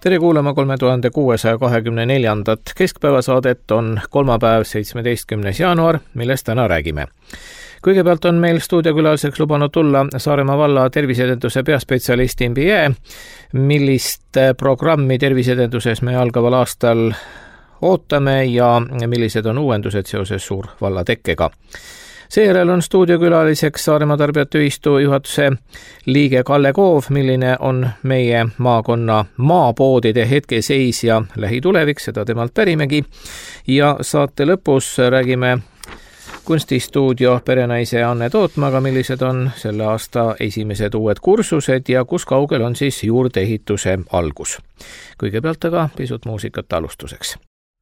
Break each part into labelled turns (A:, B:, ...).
A: Tere kuulama 3624. keskpäevasaadet on kolmapäev 17. jaanuar, millest täna räägime. Kõigepealt on meil stuudiokülaliseks lubanud tulla Saaremaa valla terviseedenduse peaspetsialist Imbi Jää, millist programmi terviseedenduses me algaval aastal ootame ja millised on uuendused seoses suurvalla tekkega. Seejärel on stuudiokülaliseks Saaremaa Tarbijate Ühistu juhatuse liige Kalle Koov, milline on meie maakonna maapoodide hetkeseis ja lähitulevik, seda temalt pärimegi. Ja saate lõpus räägime kunstistuudio perenaise Anne Tootmaga, millised on selle aasta esimesed uued kursused ja kus kaugel on siis juurdeehituse algus. Kõigepealt aga pisut muusikat alustuseks.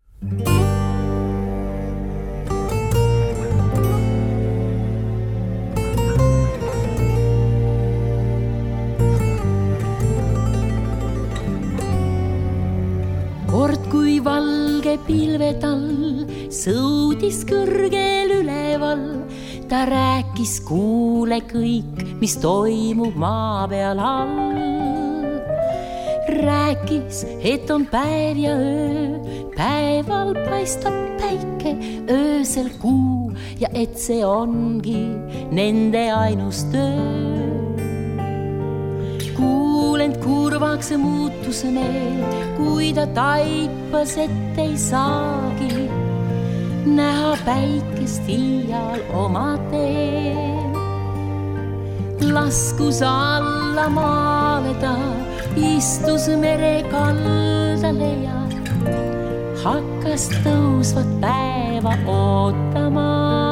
B: Kord kui valge pilvetall sõudis kõrgel üleval, ta rääkis kuule kõik, mis toimub maa peal all. Rääkis, et on päev ja öö, päeval paistab päike, öösel kuu ja et see ongi nende ainus töö. Kuulend kurvaks muutus meel, kui ta taipas, et ei saagi näha päikest iial oma teel. Laskus alla maale ta, istus mere kaldale ja hakkas tõusvat päeva ootama.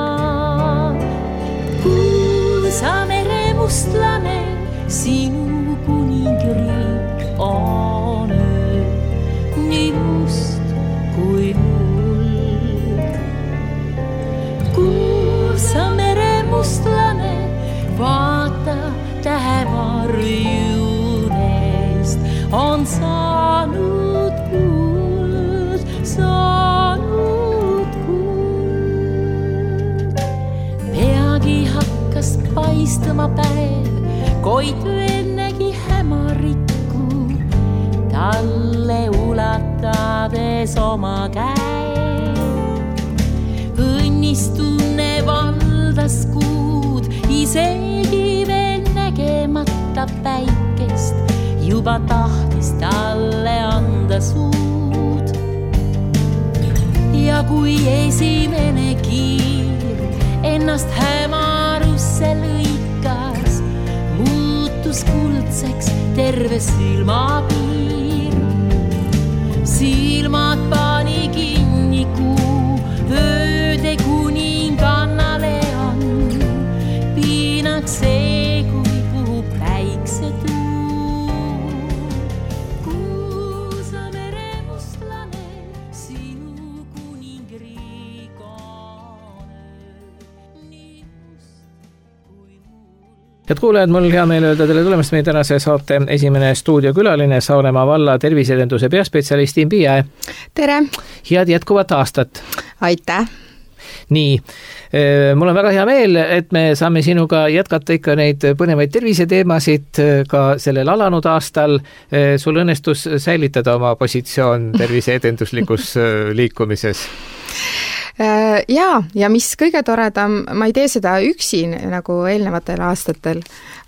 B: Kuulsa mere mustlane, sinu kuningriik on öö, nii must kui muld. Kuulsa mere mustlane, vaata tähevarjunest on saanud kuld, saanud kuld. Peagi hakkas paistama päev, koitu ennegi hämarikku, talle ulatades oma käe. Õnnistunne valdas kuud, isegi veel nägemata päikest, juba tahtis talle anda suud. Ja kui esimene kiir ennast hämarusse lõikas, muutus kuldseks terve silmapiir. Silmad pani kinni kuu, ööde kuningannale on piinaks see, kui puhub päiksetuu. Kuulsa mere mustlane, sinu kuningriik on nii must kui muld.
A: Head kuulajad, mul hea meel öelda teile tulemast meie tänase saate esimene stuudiokülaline Saaremaa valla terviseedenduse peaspetsialist Imbi Jää.
C: Tere!
A: Head jätkuvat aastat!
C: Aitäh!
A: Nii, mul on väga hea meel, et me saame sinuga jätkata ikka neid põnevaid terviseteemasid ka sellel alanud aastal. Sul õnnestus säilitada oma positsioon terviseedenduslikus liikumises.
C: Ja mis kõige toredam, ma ei tee seda üksi nagu eelnevatel aastatel,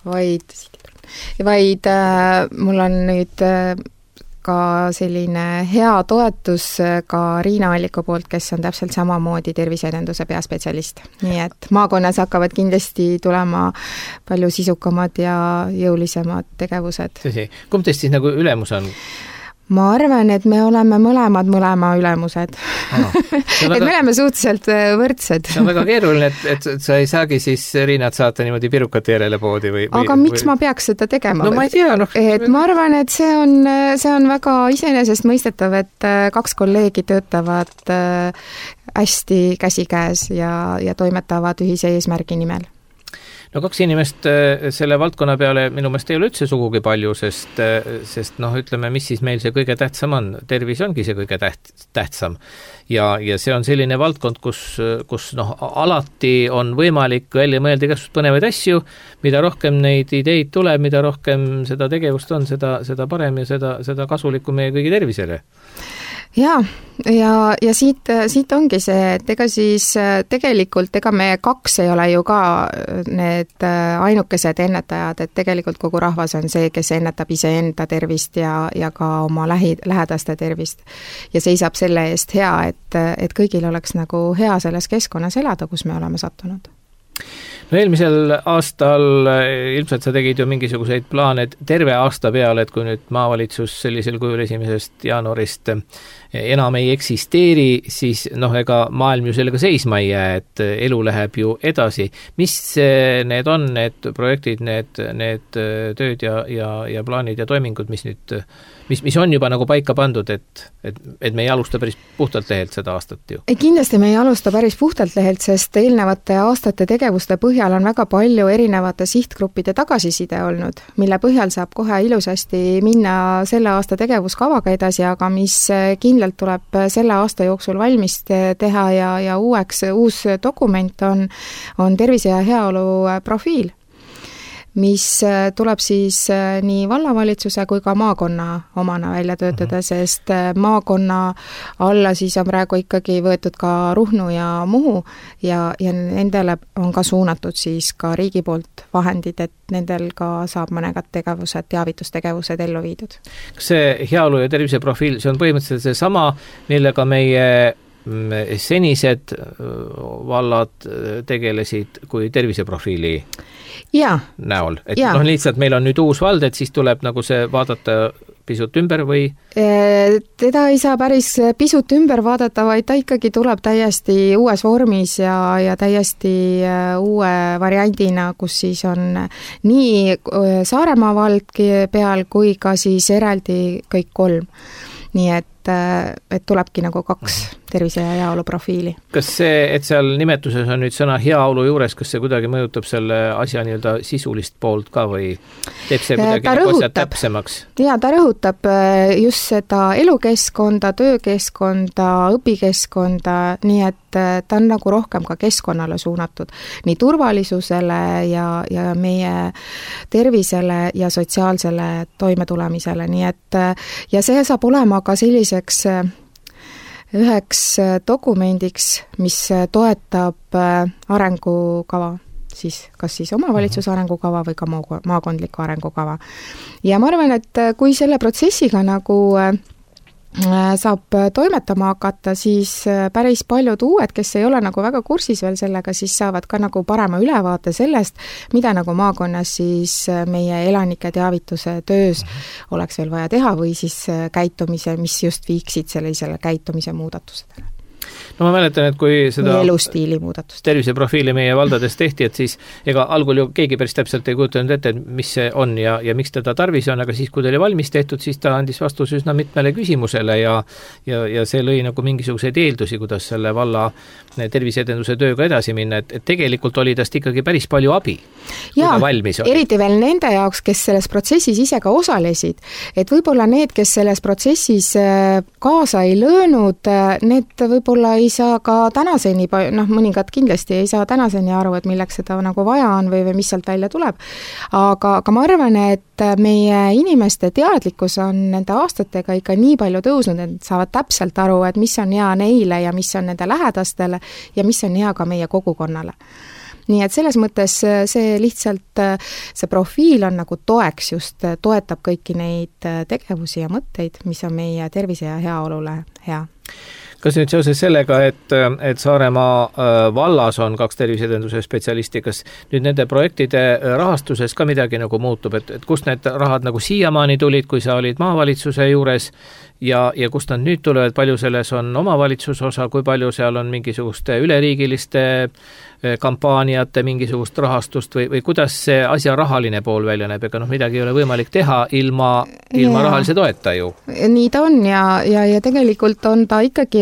C: vaid mul on nüüd ka selline hea toetus ka Riina Alliku poolt, kes on täpselt samamoodi terviseedenduse peaspetsialist. Nii et maakonnas hakkavad kindlasti tulema palju sisukamad ja jõulisemad tegevused.
A: Kumb teist siis nagu ülemus on?
C: Ma arvan, et me oleme mõlema ülemused. Et me oleme suhteliselt võrdsed.
A: See on väga keeruline, et sa ei saagi siis Riinat saata niimoodi pirukate järele poodi või...
C: Aga miks ma peaks seda tegema?
A: No ma ei tea,
C: Et ma arvan, et see on väga iseenesest mõistetav, et kaks kolleegi töötavad hästi käsikäes ja toimetavad ühise eesmärgi nimel.
A: No 2 inimest selle valdkonna peale minu meelest ei ole üldse sugugi palju, sest ütleme, mis siis meil see kõige tähtsam on. Tervis ongi see kõige tähtsam. Ja see on selline valdkond, kus alati on võimalik välja mõelda igasugust põnevaid asju, mida rohkem neid ideid tuleb, mida rohkem seda tegevust on, seda parem ja seda kasulikum meie kõigi tervisele.
C: Ja siit ongi see, et ega siis tegelikult, me 2 ei ole ju ka need ainukesed ennetajad, et tegelikult kogu rahvas on see, kes ennetab iseenda tervist ja ka oma lähedaste tervist. Ja seisab selle eest hea, et kõigil oleks nagu hea selles keskkonnas elada, kus me oleme sattunud.
A: No eelmisel aastal ilmselt sa tegid ju mingisuguseid plaane terve aasta peale, et kui nüüd maavalitsus sellisel kujul 1. jaanuarist enam ei eksisteeri, siis ega maailm ju sellega seisma ei jää, et elu läheb ju edasi. Mis need on, need projektid, need tööd ja plaanid ja toimingud, mis on juba nagu paika pandud, et me ei alusta päris puhtalt lehelt seda aastat ju?
C: Kindlasti me ei alusta päris puhtalt lehelt, sest eelnevate aastate tegevuste põhjal on väga palju erinevate sihtgruppide tagasiside olnud, mille põhjal saab kohe ilusasti minna selle aasta tegevuskavaga edasi, aga mis kindlalt tuleb selle aasta jooksul valmis teha ja uus dokument on tervise ja heaolu profiil, mis tuleb siis nii vallavalitsuse kui ka maakonna omana välja töötada, sest maakonna alla siis on praegu ikkagi võetud ka Ruhnu ja Muhu ja nendele on ka suunatud siis ka riigi poolt vahendid, et nendel ka saab mõnegad tegevused, teavitustegevused ellu viidud.
A: Kas see heaolu ja tervise profiil, see on põhimõtteliselt see sama, millega meie senised vallad tegelesid kui terviseprofiili näol? Et lihtsalt meil on nüüd uus vald, et siis tuleb nagu see vaadata pisut ümber või?
C: Teda ei saa päris pisut ümber vaadata, vaid ta ikkagi tuleb täiesti uues vormis ja täiesti uue variandina, kus siis on nii Saaremaa vald peal kui ka siis eraldi kõik 3. Nii et tulebki nagu 2 tervise ja heaolu profiili. Kas
A: see, et seal nimetuses on nüüd sõna heaolu juures, kas see kuidagi mõjutab selle asja nii-öelda sisulist poolt ka või teeb see kuidagi nagu asja täpsemaks?
C: Jaa, ta rõhutab just seda elukeskkonda, töökeskkonda, õpikeskkonda, nii et ta on nagu rohkem ka keskkonnale suunatud, nii turvalisusele ja meie tervisele ja sotsiaalsele toimetulemisele, nii et ja see saab olema ka selliseks üheks dokumendiks, mis toetab arengukava, siis kas siis omavalitsuse arengukava või ka maakondliku arengukava. Ja ma arvan, et kui selle protsessiga nagu saab toimetama hakata, siis päris paljud uued, kes ei ole nagu väga kursis veel sellega, siis saavad ka nagu parema ülevaate sellest, mida nagu maakonnas siis meie elanike teavituse töös oleks veel vaja teha või siis käitumise, mis just viiksid sellisele käitumise muudatusele.
A: No ma mäletan, et kui seda
C: elustiili muudatust
A: terviseprofiili meie valdades tehti, et siis ega algul ju keegi päris täpselt ei kujutanud ette, mis see on ja miks teda tarvis on, aga siis, kui ta oli valmis tehtud, siis ta andis vastuse üsna mitmele küsimusele ja see lõi nagu mingisuguseid eeldusi, kuidas selle valla terviseedenduse tööga edasi minna, et tegelikult oli tast ikkagi päris palju abi, kui ta valmis oli.
C: Eriti veel nende jaoks, kes selles protsessis ise ka osalesid, et võib-olla need, kes selles protsessis kaasa ei löönud, need võib-olla ei saa ka tänaseni, mõningad kindlasti ei saa tänaseni aru, et milleks seda nagu vaja on või mis sealt välja tuleb. Aga ma arvan, et meie inimeste teadlikkus on nende aastatega ikka nii palju tõusnud, et saavad täpselt aru, et mis on hea neile ja mis on nende lähedastele ja mis on hea ka meie kogukonnale. Nii et selles mõttes see lihtsalt, see profiil on nagu toeks just, toetab kõiki neid tegevusi ja mõtteid, mis on meie tervise ja heaolule hea.
A: Kas nüüd seoses sellega, et Saaremaa vallas on 2 terviseedenduse spetsialisti, kas nüüd nende projektide rahastuses ka midagi nagu muutub, et kust need rahad nagu siiamaani tulid, kui sa olid maavalitsuse juures ja kust nad nüüd tulevad, palju selles on omavalitsuse osa, kui palju seal on mingisuguste üleriigiliste kampaaniate mingisugust rahastust või kuidas see asja rahaline pool välja näeb, ega midagi ei ole võimalik teha ilma rahalise toeta ju.
C: Nii ta on ja tegelikult on ta ikkagi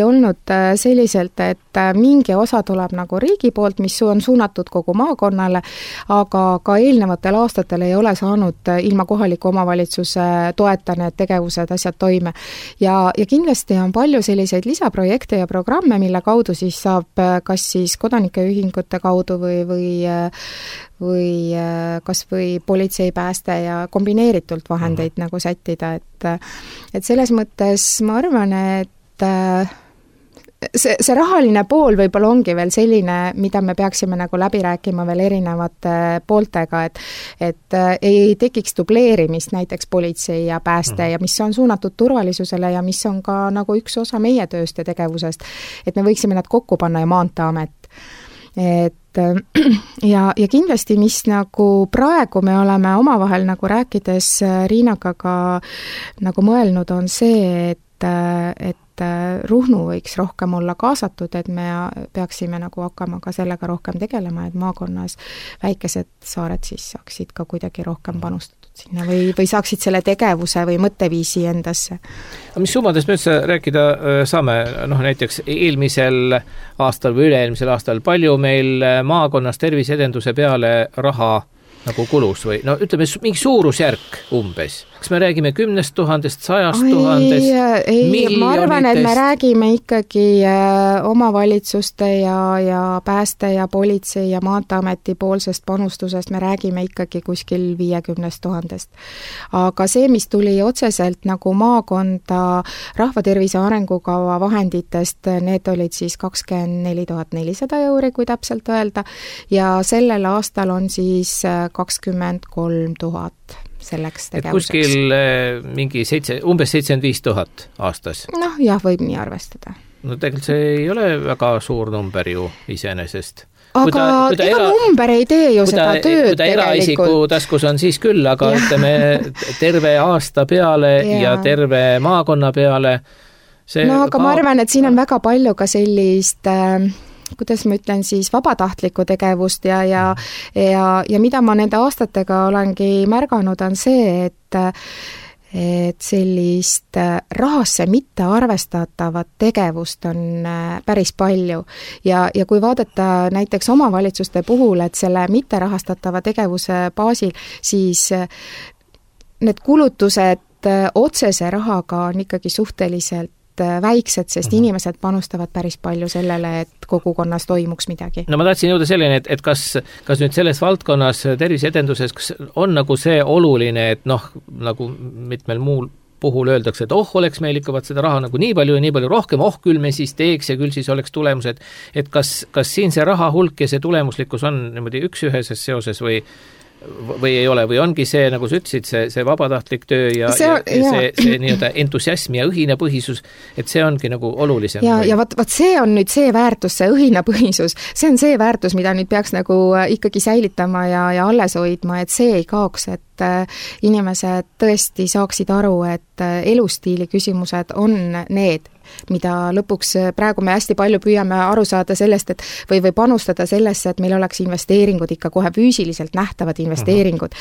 C: olnud selliselt, et mingi osa tuleb nagu riigi poolt, mis on suunatud kogu maakonnale, aga ka eelnevatel aastatel ei ole saanud ilma kohaliku omavalitsuse toeta need tegevused, asjad toime. Ja kindlasti on palju selliseid lisaprojekte ja programme, mille kaudu siis saab kas siis kodanikeühingute kaudu või kas või politsei, pääste ja kombineeritult vahendeid nagu sättida, et selles mõttes ma arvan, et see rahaline pool võib-olla ongi veel selline, mida me peaksime nagu läbi rääkima veel erinevate pooltega, et ei tekiks dubleerimist näiteks politsei ja pääste ja mis on suunatud turvalisusele ja mis on ka nagu üks osa meie tööst ja tegevusest, et me võiksime nad kokku panna ja Maanteeamet. Ja kindlasti, mis nagu praegu me oleme omavahel nagu rääkides Riinaga ka nagu mõelnud, on see, et Ruhnu võiks rohkem olla kaasatud, et me peaksime nagu hakkama ka sellega rohkem tegelema, et maakonnas väikesed saared siis saaksid ka kuidagi rohkem panustatud sinna või saaksid selle tegevuse või mõtteviisi endasse.
A: Mis summadest me üldse rääkida saame? Näiteks eelmisel aastal või üle-eelmisel aastal palju meil maakonnas terviseedenduse peale raha nagu kulus või ütleme mingi suurusjärk umbes. Kas me räägime 10 000, 100 000,
C: miljonitest? Ma arvan, et me räägime ikkagi omavalitsuste ja pääste ja politsei ja Maanteeameti poolsest panustusest, me räägime ikkagi kuskil 50 000. Aga see, mis tuli otseselt nagu maakonda rahvatervise arengukava vahenditest, need olid siis 24 400 €, kui täpselt öelda, ja sellel aastal on siis 23 000 selleks tegevuseks. Et
A: kuskil mingi umbes 75 000 aastas?
C: Jah, võib nii arvestada.
A: Tegelikult see ei ole väga suur number ju iseenesest.
C: Aga ega number ei tee ju seda tööd tegelikult.
A: Kui ta eraisiku taskus on siis küll, aga ütleme terve aasta peale ja terve maakonna peale.
C: Aga ma arvan, et siin on väga palju ka sellist kuidas ma ütlen siis, vabatahtlikku tegevust ja mida ma nende aastatega olengi märganud, on see, et sellist rahasse mitte arvestatavat tegevust on päris palju. Ja kui vaadata näiteks omavalitsuste puhul, et selle mitte rahastatava tegevuse baasil, siis need kulutused otsese rahaga on ikkagi suhteliselt väiksed, sest inimesed panustavad päris palju sellele, et kogukonnas toimuks midagi.
A: Ma tahtsin jõuda selline, et kas nüüd selles valdkonnas terviseedenduses on nagu see oluline, et nagu mitmel muul puhul öeldakse, et oleks meil ikka seda raha nagu nii palju rohkem, küll me siis teeks ja küll siis oleks tulemused, et kas siin see raha hulk ja see tulemuslikkus on niimoodi üks-üheses seoses või ei ole, või ongi see, nagu sa ütlesid, see vabatahtlik töö ja see nii-öelda entusiasm ja õhinapõhisus, et see ongi nagu olulisem.
C: Ja vaat see on nüüd see väärtus, see õhinapõhisus, see on see väärtus, mida nüüd peaks nagu ikkagi säilitama ja alles hoidma, et see ei kaoks, et inimesed tõesti saaksid aru, et elustiili küsimused on need, mida lõpuks praegu me hästi palju püüame aru saada sellest, et või panustada sellesse, et meil oleks investeeringud ikka kohe füüsiliselt nähtavad investeeringud.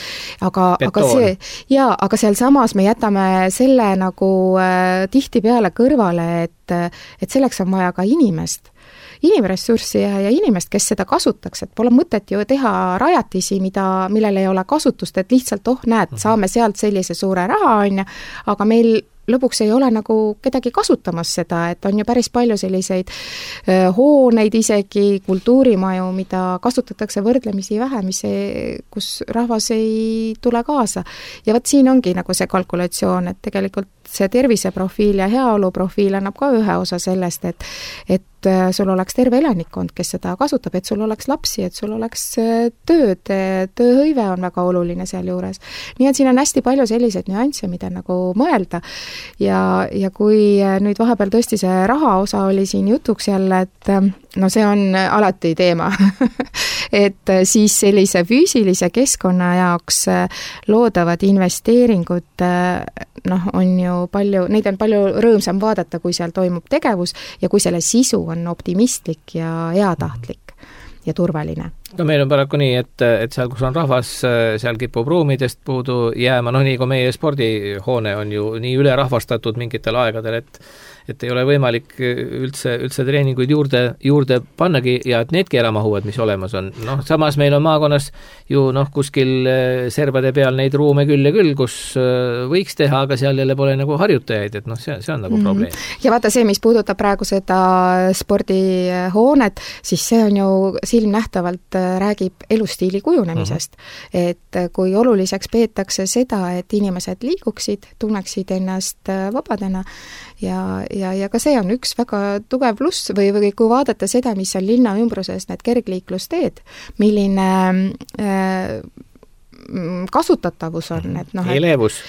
C: Aga seal samas me jätame selle nagu tihtipeale kõrvale, et selleks on vaja ka inimressurssi ja inimest, kes seda kasutaks, et pole mõtet ju teha rajatisi, millel ei ole kasutust, et lihtsalt saame sealt sellise suure raha, aga meil lõpuks ei ole nagu kedagi kasutamas seda, et on ju päris palju selliseid hooneid isegi, kultuurimaju, mida kasutatakse võrdlemisi vähe, kus rahvas ei tule kaasa. Ja võt siin ongi nagu see kalkulatsioon, et tegelikult see terviseprofiil ja heaoluprofiil annab ka ühe osa sellest, et sul oleks terve elanikkond, kes seda kasutab, et sul oleks lapsi, et sul oleks tööhõive on väga oluline seal juures. Nii et siin on hästi palju selliseid nüansse, mida nagu mõelda. Ja kui nüüd vahepeal tõesti see raha osa oli siin jutuks jälle, et see on alati teema, et siis sellise füüsilise keskkonna jaoks loodavad investeeringud on ju palju, neid on palju rõõmsam vaadata, kui seal toimub tegevus ja kui selle sisu on optimistlik ja heatahtlik ja turvaline.
A: Meil on paraku nii, et seal, kus on rahvas, seal kipub ruumidest puudu jääma, nii kui meie spordihoone on ju nii ülerahvastatud mingitel aegadel, et ei ole võimalik üldse treeninguid juurde pannagi ja et needki ära mahuvad, mis olemas on. Noh, samas meil on maakonnas ju kuskil servade peal neid ruume küll ja küll, kus võiks teha, aga seal jälle pole nagu harjutajaid, et see on nagu probleem.
C: Ja vaata see, mis puudutab praegu seda spordihoonet, siis see on ju silmnähtavalt räägib elustiili kujunemisest. Et kui oluliseks peetakse seda, et inimesed liiguksid, tunneksid ennast vabadena ja ka see on üks väga tugev pluss või kui vaadata seda, mis on linna ümbruses need kergliiklusteed, milline kasutatavus on, et
A: elevus.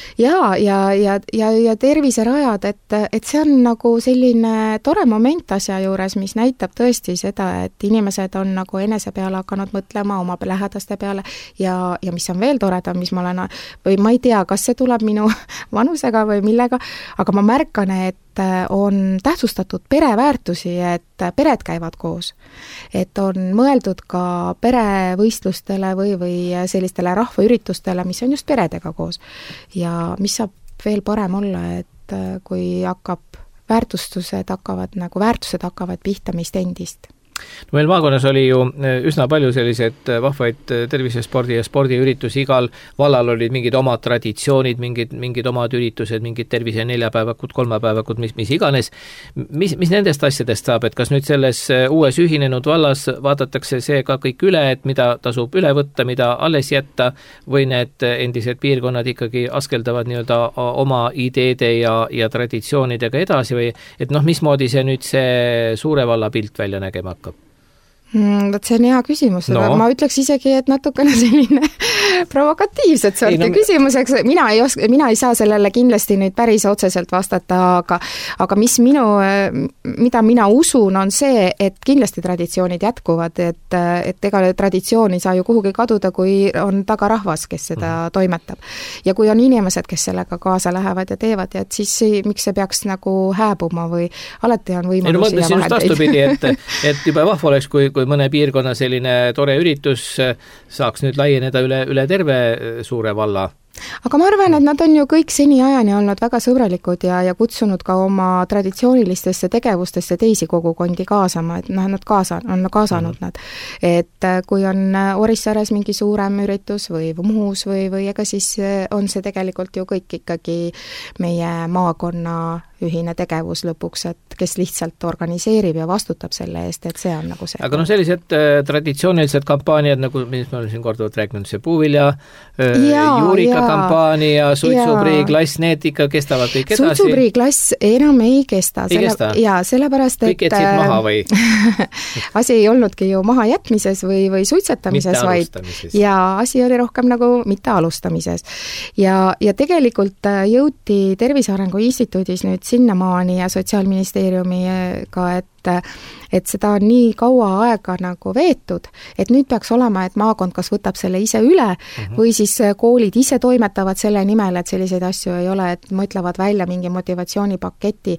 C: Ja terviserajad, et see on nagu selline tore moment asja juures, mis näitab tõesti seda, et inimesed on nagu enese peale hakanud mõtlema oma lähedaste peale ja mis on veel toredam, mis ma olen, või ma ei tea, kas see tuleb minu vanusega või millega, aga ma märkan, et on tähtsustatud pereväärtusi, et pered käivad koos. Et on mõeldud ka perevõistlustele või sellistele rahvaüritustele, mis on just peredega koos. Ja mis saab veel parem olla, et kui väärtused hakkavad pihta meist endist.
A: No meil maakonnas oli ju üsna palju sellised vahvaid tervisespordi ja spordiüritusi, igal vallal olid mingid omad traditsioonid, mingid omad üritused, mingid tervise 4-päevakud, 3-päevakud, mis iganes. Mis nendest asjadest saab, et kas nüüd selles uues ühinenud vallas vaadatakse see ka kõik üle, et mida tasub üle võtta, mida alles jätta, või need endised piirkonnad ikkagi askeldavad nii-öelda oma ideede ja traditsioonidega edasi või et mismoodi see nüüd see suure valla pilt välja nägema hakkab?
C: Võt see on hea küsimus, ma ütleks isegi, et natukene selline provokatiivset sorti küsimuseks, mina ei saa sellele kindlasti nüüd päris otseselt vastata, aga mida mina usun, on see, et kindlasti traditsioonid jätkuvad, et ega traditsioon ei saa ju kuhugi kaduda, kui on taga rahvas, kes seda toimetab. Ja kui on inimesed, kes sellega kaasa lähevad ja teevad, et siis miks see peaks nagu hääbuma või alati on võimalusi ja vahendeid.
A: Et juba vahva oleks, kui mõne piirkonna selline tore üritus saaks nüüd laieneda üle terve suure valla.
C: Aga ma arvan, et nad on ju kõik seniajani olnud väga sõbralikud ja kutsunud ka oma traditsioonilistesse tegevustesse teisi kogukondi kaasama, et nad kaasanud nad. Et kui on Orissaares mingi suurem üritus või Muhus või ega siis on see tegelikult ju kõik ikkagi meie maakonna ühine tegevus lõpuks, et kes lihtsalt organiseerib ja vastutab selle eest, et see on nagu see.
A: Aga sellised traditsioonilised kampaaniad, nagu mis me oleme siin korduvalt rääkinud, see puuvilja, juurika kampaania, suitsuprii-klass, need ikka kestavad kõik edasi?
C: Suitsuprii-klass enam ei kesta. Jaa, sellepärast, et
A: kõik jätsid maha või?
C: asi ei olnudki ju maha jätmises või suitsetamises, ja asi oli rohkem nagu mitte alustamises. Ja tegelikult jõuti Tervise Arengu Instituudis nüüd sinnamaani ja Sotsiaalministeeriumiga, et seda on nii kaua aega nagu veetud, et nüüd peaks olema, et maakond kas võtab selle ise üle või siis koolid ise toimetavad selle nimel, et selliseid asju ei ole, et mõtlevad välja mingi motivatsioonipaketi,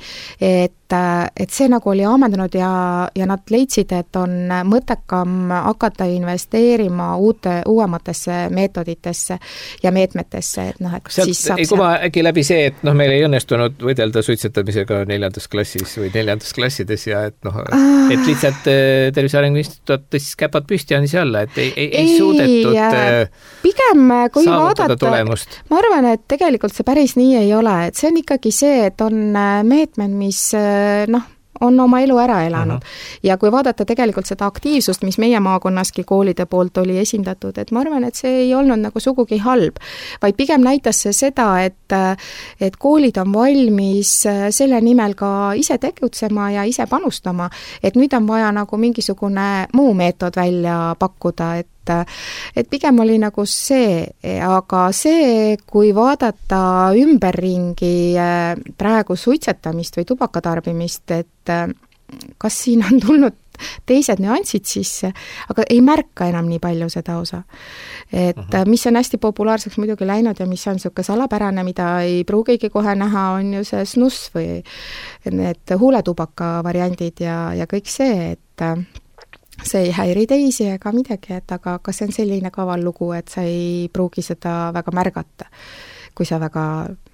C: et see nagu oli ammendunud ja nad leidsid, et on mõttekam hakata investeerima uuematesse meetoditesse ja meetmetesse, et et siis saab
A: ei kuma äkki läbi see, et meil ei õnnestunud võidelda suitsetamisega 4. klassis või 4. klassides ja et lihtsalt Tervise Arengu Instituut tõstis käpad püsti ja nii alla, et ei suudetud
C: pigem, kui
A: saavutada tulemust.
C: Ma arvan, et tegelikult see päris nii ei ole, et see on ikkagi see, et on meetmed, mis on oma elu ära elanud. Ja kui vaadata tegelikult seda aktiivsust, mis meie maakonnaski koolide poolt oli esindatud, et ma arvan, et see ei olnud nagu sugugi halb, vaid pigem näitas see seda, et koolid on valmis selle nimel ka ise tegutsema ja ise panustama, et nüüd on vaja nagu mingisugune muu meetod välja pakkuda, et pigem oli nagu see, aga see, kui vaadata ümberringi praegu suitsetamist või tubakatarbimist, et kas siin on tulnud teised nüansid sisse, aga ei märka enam nii palju seda osa. Et mis on hästi populaarseks muidugi läinud ja mis on niisugune salapärane, mida ei pruugigi kohe näha, on ju see snuss või need huuletubaka variandid ja kõik see, et see ei häiri teisi ega midagi, et aga see on selline kaval lugu, et sa ei pruugi seda väga märgata, kui sa väga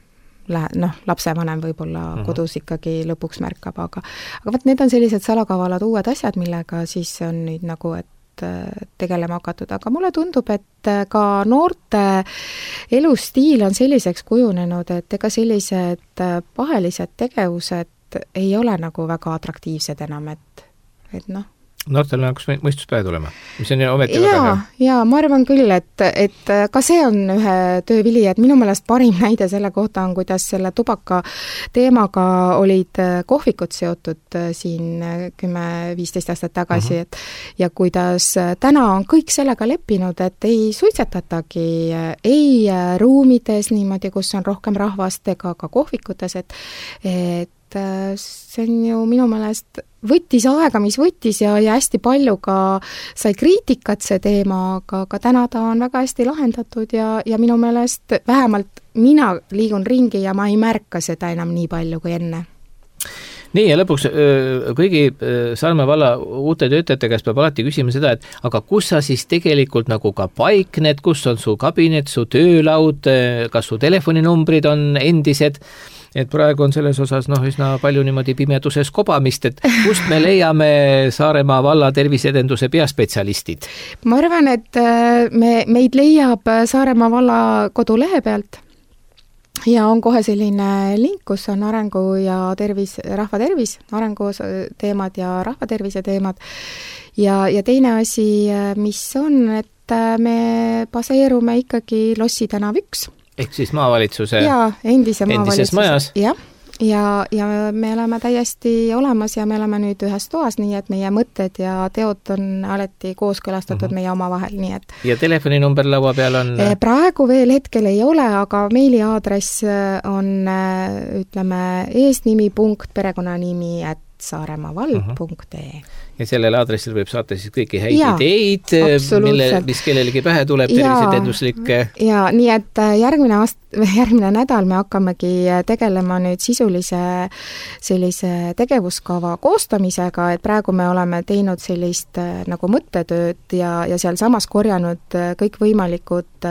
C: lapsevanem võib-olla kodus ikkagi lõpuks märkab, aga võt need on sellised salakavalad uued asjad, millega siis on nüüd nagu, et tegelema hakatud, aga mulle tundub, et ka noorte elustiil on selliseks kujunenud, et ega sellised pahelised tegevused ei ole nagu väga atraktiivsed enam, et noh.
A: Noortel on hakkas mõistus pähe tulema, mis on ometi väga hea.
C: Jaa, ma arvan küll, et ka see on ühe töövili, et minu meelest parim näide selle kohta on, kuidas selle tubaka teemaga olid kohvikud seotud siin 10-15 aastat tagasi, ja kuidas täna on kõik sellega leppinud, et ei suitsetatagi ei ruumides niimoodi, kus on rohkem rahvast ega ka kohvikutes, et see on ju minu meelest võttis aega, mis võttis ja hästi palju ka sai kriitikat see teema, aga täna ta on väga hästi lahendatud ja minu meelest vähemalt mina liigun ringi ja ma ei märka seda enam nii palju kui enne.
A: Nii, ja lõpuks kõigi Saaremaa valla uute töötajate käest peab alati küsima seda, et aga kus sa siis tegelikult nagu ka paikned, kus on su kabinet, su töölaud, kas su telefoninumbrid on endised, et praegu on selles osas üsna palju niimoodi pimeduses kobamist, et kust me leiame Saaremaa valla terviseedenduse peaspetsialistid? Ma
C: arvan, et meid leiab Saaremaa valla kodulehe pealt ja on kohe selline link, kus on arengu ja rahvatervis, arengu teemad ja rahvatervise teemad. Ja teine asi, mis on, et me baseerume ikkagi Lossi tänav 1.
A: Ehk siis maavalitsuse
C: endises
A: majas.
C: Ja me oleme täiesti olemas ja me oleme nüüd ühes toas, nii et meie mõtted ja teod on alati kooskõlastatud meie oma vahel, nii et... Ja telefoninumber laua peal on? Praegu veel hetkel ei ole, aga meiliaadress on, ütleme, eesnimi.perekonnanimi @saaremaavald.ee.
A: Ja sellel aadressil võib saata siis kõiki häid ideid, mis kellelegi pähe tuleb, tervisetenduslikke.
C: Ja nii, et järgmine nädal me hakkamegi tegelema nüüd sellise tegevuskava koostamisega, et praegu me oleme teinud sellist nagu mõttetööd ja seal samas korjanud kõik võimalikud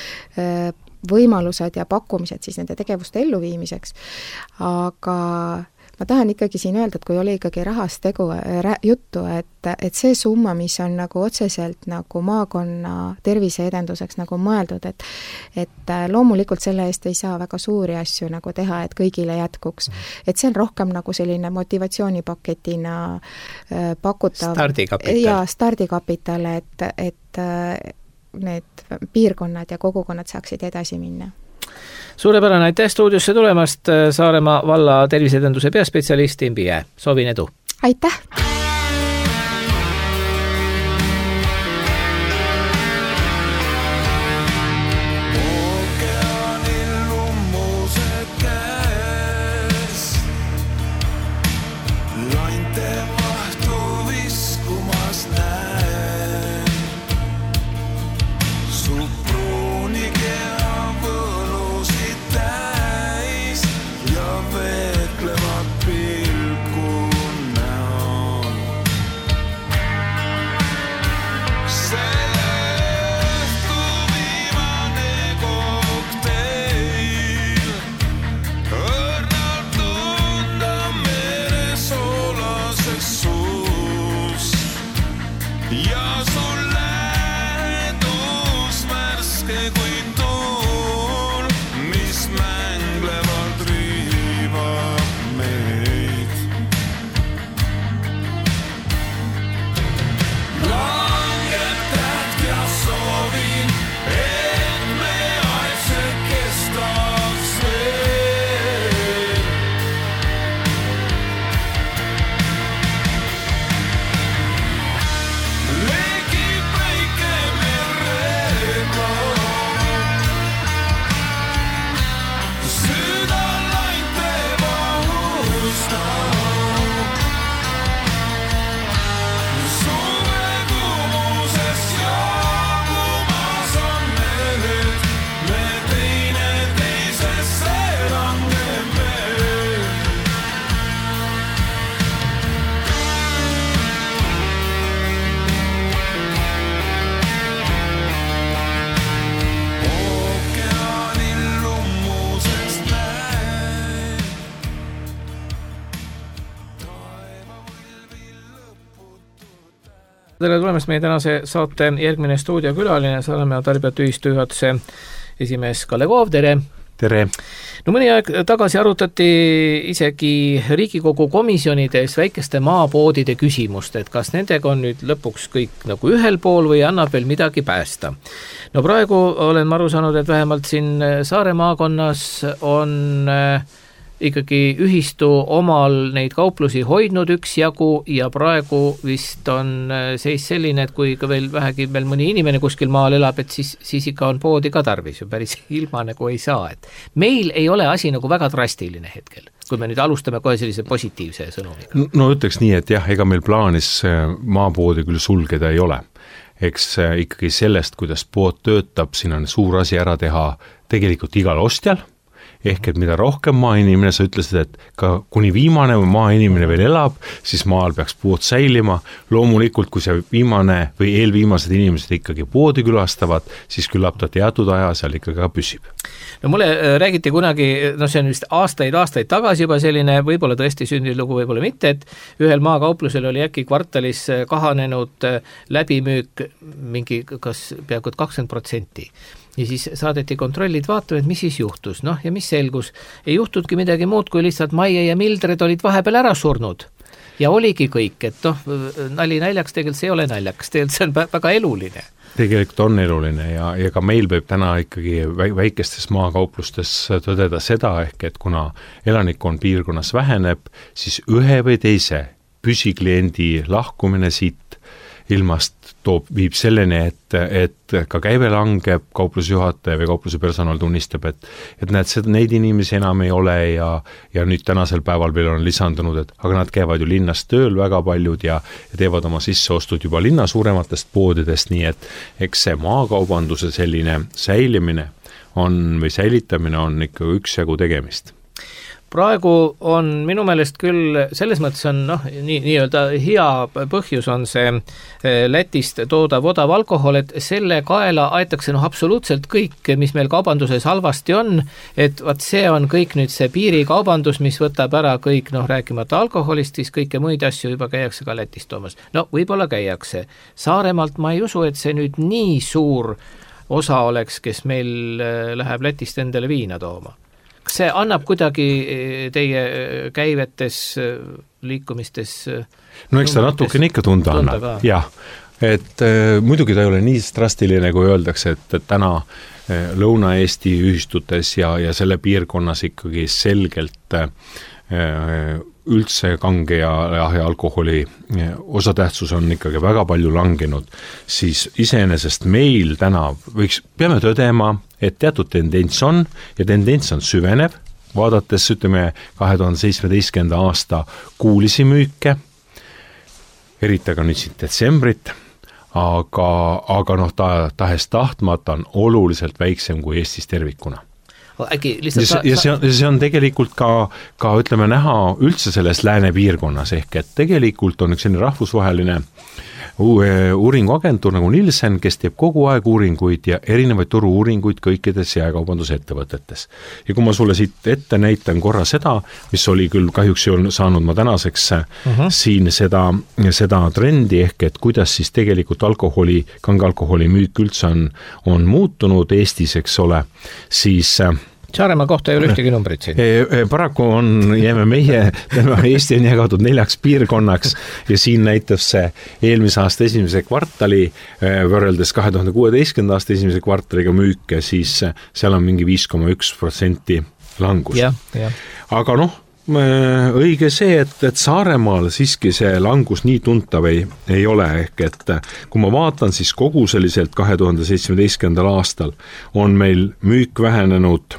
C: võimalused ja pakkumised siis nende tegevuste elluviimiseks. Aga ma tahan ikkagi siin öelda, et kui oli ikkagi rahast juttu, et see summa, mis on nagu otseselt nagu maakonna terviseedenduseks nagu mõeldud, et loomulikult selle eest ei saa väga suuri asju nagu teha, et kõigile jätkuks. Et see on rohkem nagu selline motivatsioonipaketina pakutav. Stardikapital, et need piirkonnad ja kogukonnad saaksid edasi minna.
A: Suurepärane, aitäh stuudiosse tulemast, Saaremaa valla terviseedenduse peaspetsialist Imbi Jää. Soovin edu!
C: Aitäh!
D: Live
A: tere tulemast meie tänase saate järgmine stuudiokülaline, Saaremaa Tarbijate Ühistu juhatuse esimees Kalle Koov, tere!
D: Tere!
A: No mõni aeg tagasi arutati isegi Riigikogu komisjonides väikeste maapoodide küsimust, et kas nendega on nüüd lõpuks kõik nagu ühel pool või annab veel midagi päästa. No praegu olen ma aru saanud, et vähemalt siin Saare maakonnas on ikkagi ühistu omal neid kauplusi hoidnud üksjagu ja praegu vist on seis selline, et kui ka veel vähegi veel mõni inimene kuskil maal elab, et siis ikka on poodi ka tarvis ju päris ilma nagu ei saa. Et meil ei ole asi nagu väga drastiline hetkel, kui me nüüd alustame kohe sellise positiivse sõnumiga.
D: No ütleks nii, et jah, ega meil plaanis maapoodi küll sulgeda ei ole. Eks ikkagi sellest, kuidas pood töötab, siin on suur asi ära teha tegelikult igal ostjal. Ehk et mida rohkem maainimene, sa ütlesid, et ka kuni viimane maainimene veel elab, siis maal peaks pood säilima. Loomulikult, kui see viimane või eelviimased inimesed ikkagi poodi külastavad, siis küllap ta teatud aja seal ikkagi ka püsib.
A: No mulle räägiti kunagi, see on vist aastaid tagasi juba selline, võib-olla tõesti sündinud lugu, võib-olla mitte, et ühel maakauplusel oli äkki kvartalis kahanenud läbimüük mingi kas peaaegu 20%. Ja siis saadeti kontrollid vaatama, et mis siis juhtus. Ja mis selgus? Ei juhtudki midagi muud, kui lihtsalt Maie ja Mildred olid vahepeal ära surnud. Ja oligi kõik, et nali naljaks, tegelikult see ei ole naljaks, tegelikult see on väga eluline.
D: Tegelikult on eluline ja ka meil võib täna ikkagi väikestes maakauplustes tõdeda seda, ehk et kuna elanikkond piirkonnas väheneb, siis ühe või teise püsikliendi lahkumine siit ilmast viib selleni, et ka käive langeb, kauplusjuhataja või kaupluse personal tunnistab, et neid inimesi enam ei ole ja nüüd tänasel päeval veel on lisandunud, et aga nad käivad ju linnas tööl väga paljud ja teevad oma sisseostud juba linna suurematest poodidest, nii et eks see maakaubanduse selline säilimine või säilitamine on ikka üksjagu tegemist.
A: Praegu on minu meelest küll, selles mõttes on nii-öelda hea põhjus on see Lätist toodav odav alkohol, et selle kaela aetakse absoluutselt kõik, mis meil kaubanduses halvasti on, et see on kõik nüüd see piirikaubandus, mis võtab ära kõik, rääkimata alkoholist, siis kõike muid asju juba käiakse ka Lätist toomas. Võib-olla käiakse. Saaremaalt ma ei usu, et see nüüd nii suur osa oleks, kes meil läheb Lätist endale viina tooma. Kas see annab kuidagi teie käivetes, liikumistes?
D: Eks ta natukene ikka tunda annab, jah. Et muidugi ta ei ole nii drastiline, kui öeldakse, et täna Lõuna-Eesti ühistutes ja selle piirkonnas ikkagi selgelt üldse kange ja alkoholi osatähtsus on ikkagi väga palju langenud, siis iseenesest meil täna peame tõdema, et teatud tendents on ja tendents on süvenev, vaadates 2017. aasta kuulisi müüke, eriti aga nüüd siin detsembrit, aga tahes tahtmata on oluliselt väiksem kui Eestis tervikuna. Ja see on tegelikult ka ütleme näha üldse selles lääne piirkonnas, ehk et tegelikult on üks selline rahvusvaheline uuringuagentuur nagu Nielsen, kes teeb kogu aeg uuringuid ja erinevaid turu-uuringuid kõikides jaekaubandusettevõtetes. Ja kui ma sulle siit ette näitan korra seda, mis oli küll kahjuks saanud ma tänaseks siin seda trendi, ehk et kuidas siis tegelikult kange alkoholi müük üldse on muutunud Eestis, eks ole, siis
A: Saaremaa kohta ei ole ühtegi numbrit siin.
D: Paraku jääme Eesti on jagatud 4 piirkonnaks ja siin näitab see eelmise aasta esimese kvartali võrreldes 2016. aasta esimese kvartaliga müüke, siis seal on mingi 5,1% langus. Aga õige see, et Saaremaal siiski see langus nii tuntav ei ole, ehk et kui ma vaatan, siis kogu selliselt 2017. aastal on meil müük vähenenud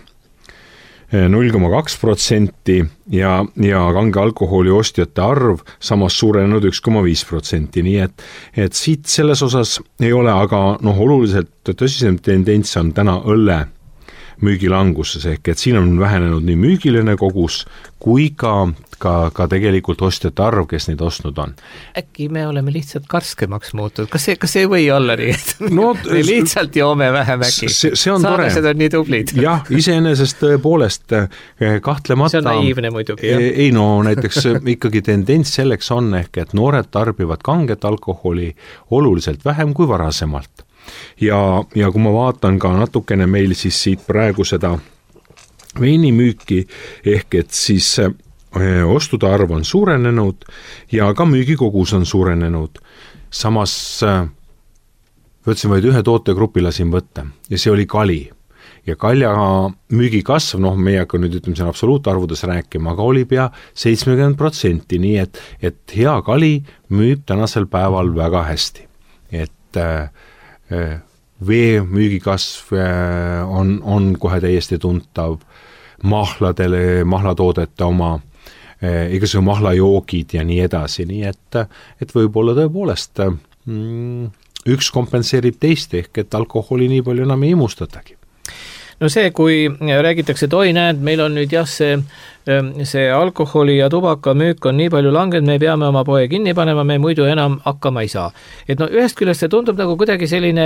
D: 0,2% ja kange alkoholi ostjate arv samas suurenenud 1,5%, nii et siit selles osas ei ole, aga oluliselt tõsisem tendents on täna õlle müügilanguses, ehk et siin on vähenenud nii müügiline kogus kui ka tegelikult ostjate arv, kes neid ostnud on.
A: Äkki me oleme lihtsalt karskemaks muutunud, kas see ei või olla nii, et
D: no,
A: me lihtsalt joome vähem äkki?
D: See on tore.
A: Saarlased on nii tublid.
D: Jah, iseenesest tõepoolest kahtlemata.
A: See on naiivne muidugi, jah.
D: Ei no näiteks ikkagi tendents selleks on ehk, et noored tarbivad kanget alkoholi oluliselt vähem kui varasemalt. Ja kui ma vaatan ka natukene meil siis siit praegu seda veinimüüki, ehk et siis ostude arv on suurenenud ja ka müügikogus on suurenenud. Samas võtsin vaid ühe tootegrupi lasin võtta ja see oli kali. Ja kalja müügikasv, meie hakka nüüd ütleme siin absoluutarvudes rääkima, aga oli pea 70%, nii et hea kali müüb tänasel päeval väga hästi. Et vee müügikasv on kohe täiesti tuntav, mahlatoodete oma, igasugused mahlajoogid ja nii edasi, nii et võib-olla tõepoolest üks kompenseerib teist, ehk et alkoholi nii palju enam ei imustatagi.
A: No see, kui räägitakse, et näed, meil on nüüd jah, see alkoholi ja tubaka müük on nii palju langenud, me peame oma poe kinni panema, me muidu enam hakkama ei saa. Et ühest küljest see tundub nagu kuidagi selline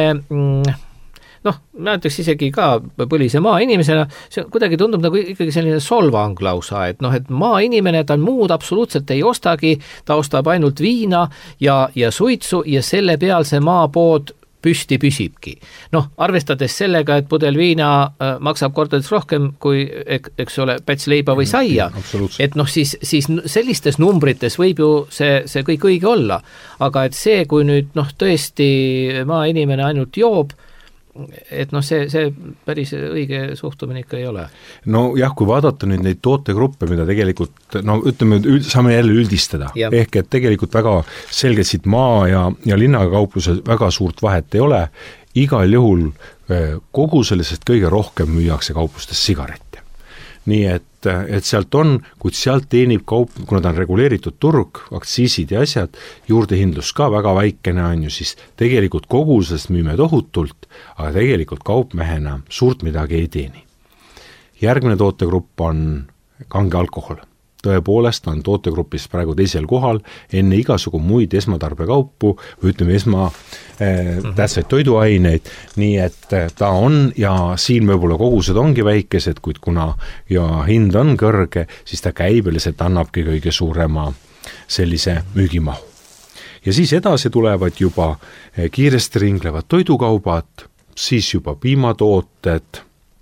A: näiteks isegi ka põlise maainimesena, see kuidagi tundub nagu ikkagi selline solvang lausa, et maainimene, ta muud absoluutselt ei ostagi, ta ostab ainult viina ja suitsu ja selle peal see maapood püsti püsibki. Arvestades sellega, et pudel viina maksab kordades rohkem kui, eks ole, päts leiba või saia, et siis sellistes numbrites võib ju see kõik õige olla, aga et see, kui nüüd tõesti maainimene ainult joob, et see päris õige suhtumine ikka ei ole.
D: No jah, kui vaadata nüüd neid tootegruppe, mida tegelikult, ütleme, saame jälle üldistada, ehk et tegelikult väga selgelt siit maa ja linnakaupluse väga suurt vahet ei ole, igal juhul kogu sellisest kõige rohkem müüakse kauplustes sigarette. Nii et sealt on, kuid sealt teenib kaup, kuna ta on reguleeritud turg, aktsiisid ja asjad, juurdehindlus ka väga väikene on ju, siis tegelikult kogusest müüme tohutult, aga tegelikult kaupmehena suurt midagi ei teeni. Järgmine tootegrupp on kange alkohol. Tõepoolest on tootegrupis praegu teisel kohal enne igasugu muid esmatarbekaupu või ütleme tähtsaid toiduaineid, nii et ta on ja siin võib-olla kogused ongi väikesed, kuid kuna ja hind on kõrge, siis ta käibeliselt annabki kõige suurema sellise müügimahu. Ja siis edasi tulevad juba kiiresti ringlevad toidukaubad, siis juba piimatooted,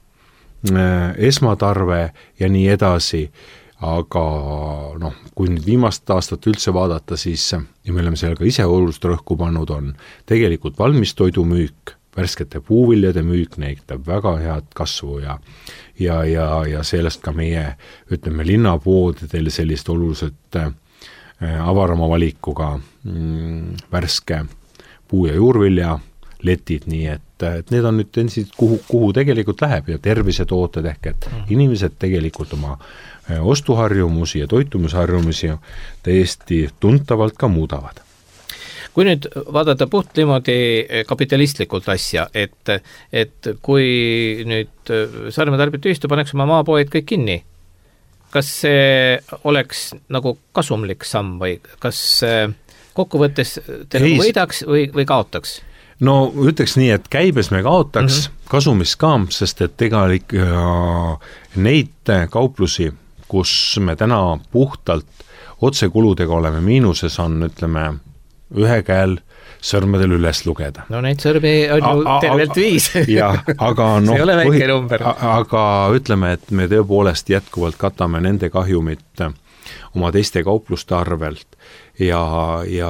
D: esmatarve ja nii edasi. Aga kui nüüd viimast aastat üldse vaadata, siis ja me oleme seal ka ise olulist rõhku pannud, on tegelikult valmistoidu müük, värskete puuviljade müük näitab väga head kasvu ja sellest ka meie, ütleme, linnapoodidel sellist oluliselt avarama valikuga värske puu- ja juurvilja letid, nii et need on nüüd tendentsid, kuhu tegelikult läheb ja tervisetooted ehk et inimesed tegelikult oma ostuharjumusi ja toitumisharjumusi täiesti tuntavalt ka muudavad.
A: Kui nüüd vaadata puht niimoodi kapitalistlikult asja, et kui nüüd Saaremaa Tarbijate paneks oma maapoed kõik kinni, kas see oleks nagu kasumlik samm või kas kokkuvõttes te võidaks või kaotaks?
D: No ütleks nii, et käibes me kaotaks, kasumis ka, sest et neid kauplusi, kus me täna puhtalt otsekuludega oleme miinuses, on, ütleme, ühe käel sõrmedel üles lugeda.
A: No neid sõrmi on ju tervelt 5.
D: Aga
A: see ei ole väike number.
D: Aga ütleme, et me tõepoolest jätkuvalt katame nende kahjumit oma teiste kaupluste arvelt ja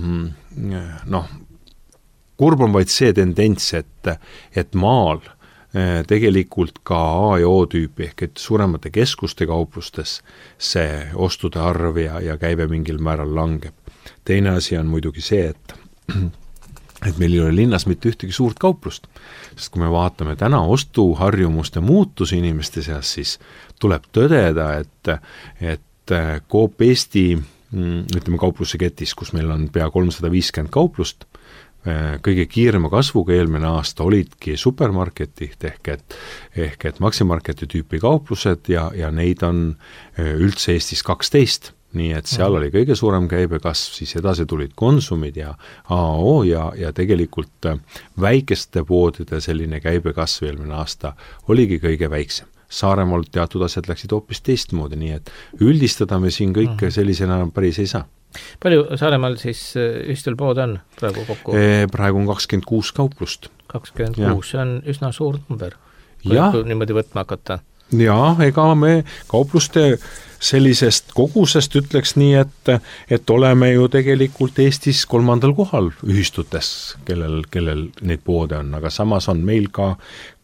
D: kurb on vaid see tendents, et maal tegelikult ka A ja O tüüpi ehk et suuremate keskuste kauplustes see ostude arv ja käibe mingil määral langeb. Teine asi on muidugi see, et meil ei ole linnas mitte ühtegi suurt kauplust, sest kui me vaatame täna ostuharjumuste muutusi inimeste seas, siis tuleb tõdeda, et Coop Eesti, ütleme kaupluse ketis, kus meil on pea 350 kauplust, kõige kiirema kasvuga eelmine aasta olidki supermarketid ehk et maksimarketi tüüpi kauplused ja neid on üldse Eestis 12, nii et seal oli kõige suurem käibekasv, siis edasi tulid Konsumid ja AO ja tegelikult väikeste poodide selline käibekasv eelmine aasta oligi kõige väiksem. Saaremaal teatud asjad läksid hoopis teistmoodi, nii et üldistada me siin kõik sellisena päris ei saa.
A: Palju Saaremaal siis ühistel pood on praegu kokku?
D: Praegu on 26 kauplust.
A: 26, see on üsna suur number, kui niimoodi võtma hakata.
D: Jaa, ega me kaupluste sellisest kogusest ütleks nii, et oleme ju tegelikult Eestis 3. kohal ühistutes, kellel neid poode on, aga samas on meil ka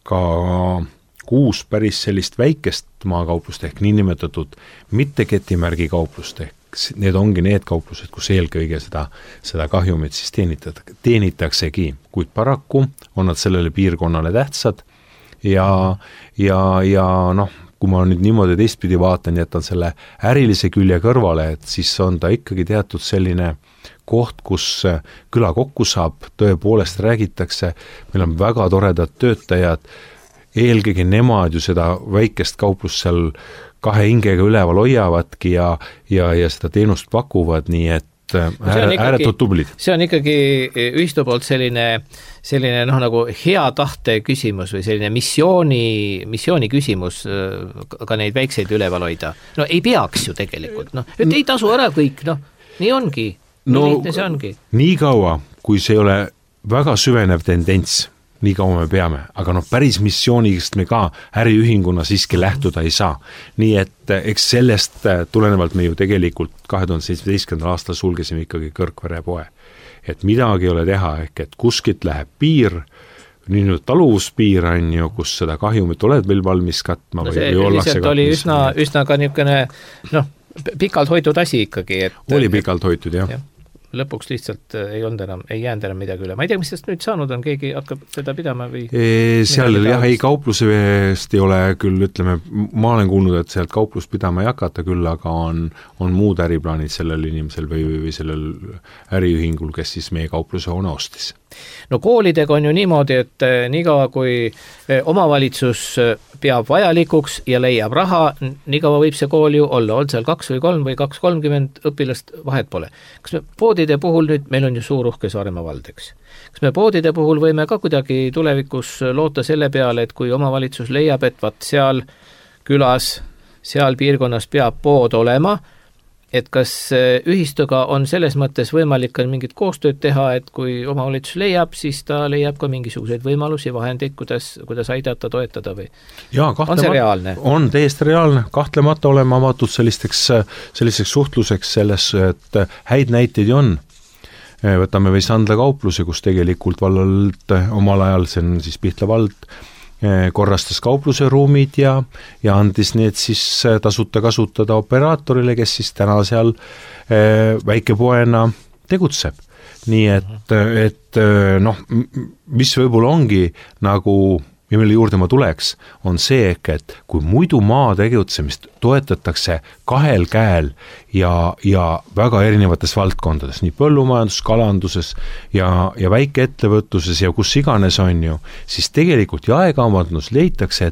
D: 6 päris sellist väikest maakauplust ehk niinimetatud mitte ketimärgi kauplust ehk need ongi need kauplused, kus eelkõige seda kahjumit siis teenitaksegi, kuid paraku on nad sellele piirkonnale tähtsad ja noh, kui ma nüüd niimoodi teistpidi vaatan, jätan selle ärilise külje kõrvale, et siis on ta ikkagi teatud selline koht, kus küla kokku saab, tõepoolest räägitakse, meil on väga toredad töötajad, eelkõige nemad ju seda väikest kauplust seal 2 hingega üleval hoiavadki ja seda teenust pakuvad, nii et ääretult tublid.
A: See on ikkagi ühistu poolt selline nagu hea tahte küsimus või selline missiooni küsimus ka neid väikseid üleval hoida. No ei peaks ju tegelikult, et ei tasu ära kõik, nii ongi, nii lihtne see ongi.
D: Nii kaua, kui see ei ole väga süvenev tendents, nii kaua me peame, aga päris missioonist me ka äriühinguna siiski lähtuda ei saa. Nii et eks sellest tulenevalt me ju tegelikult 2017. aastal sulgesime ikkagi Kõrgvere poe. Et midagi ei ole teha, ehk et kuskilt läheb piir, nii nüüd taluvuspiir on ju, kus seda kahjumit oled veel valmis katma või ollakse katma.
A: Oli üsna ka niisugune pikalt hoitud asi ikkagi.
D: Oli pikalt hoitud, jah.
A: Lõpuks lihtsalt ei jäänud enam midagi üle. Ma ei tea, mis sellest nüüd saanud on, keegi hakkab seda pidama või?
D: Seal jah, ei kauplusest ei ole küll, ütleme, ma olen kuulnud, et sealt kauplust pidama ei hakata küll, aga on muud äriplaanid sellel inimesel või sellel äriühingul, kes siis meie kaupluse hoone ostis.
A: No koolidega on ju niimoodi, et niikaua kui omavalitsus peab vajalikuks ja leiab raha, niikaua võib see kool ju olla, on seal 2 või 3 või 230 õpilast, vahet pole. Kas me poodide puhul nüüd, meil on ju suur uhke Saaremaa vald, eks? Kas me poodide puhul võime ka kuidagi tulevikus loota selle peale, et kui omavalitsus leiab, et seal külas, seal piirkonnas peab pood olema, et kas ühistuga on selles mõttes võimalik ka mingit koostööd teha, et kui omavalitsus leiab, siis ta leiab ka mingisuguseid võimalusi, vahendeid, kuidas aidata, toetada või?
D: Jaa,
A: on see reaalne?
D: On täiesti reaalne, kahtlemata oleme avatud selliseks suhtluseks selles, et häid näiteid on. Võtame või Sandla kaupluse, kus tegelikult vallalt omal ajal, see on siis Pihtla vald, korrastas kaupluse ruumid ja andis need siis tasuta kasutada operaatorile, kes siis täna seal väikepoena tegutseb. Nii et mis võib-olla ongi nagu, ja mille juurde ma tuleks, on see, et kui muidu maa tegutsemist toetatakse 2 käel ja väga erinevates valdkondades, nii põllumajandus, kalanduses ja väikeettevõtluses ja kus iganes on ju, siis tegelikult jaekaubandus leitakse,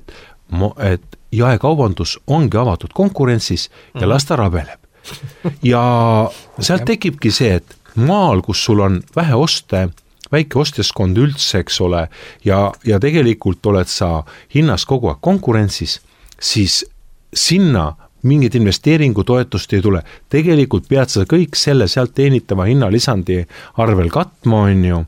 D: et jaekaubandus ongi avatud konkurentsis ja las ta rabeleb. Ja sealt tekibki see, et maal, kus sul on vähe oste, väike ostjaskond üldse, eks ole, ja tegelikult oled sa hinnas kogu aeg konkurentsis, siis sinna mingit investeeringutoetust ei tule. Tegelikult pead sa kõik selle sealt teenitava hinnalisandi arvel katma, on ju,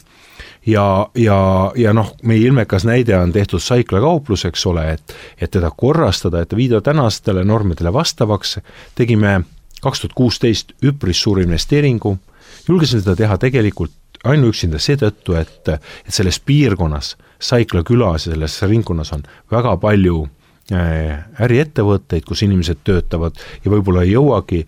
D: ja meie ilmekas näide on tehtud Saikla kauplus, eks ole, et teda korrastada, et viida tänastele normidele vastavaks, tegime 2016 üpris suur investeeringu, julgesin seda teha tegelikult ainuüksinda seetõttu, et selles piirkonnas, Saikla külas ja selles ringkonnas on väga palju äriettevõtteid, kus inimesed töötavad ja võib-olla ei jõuagi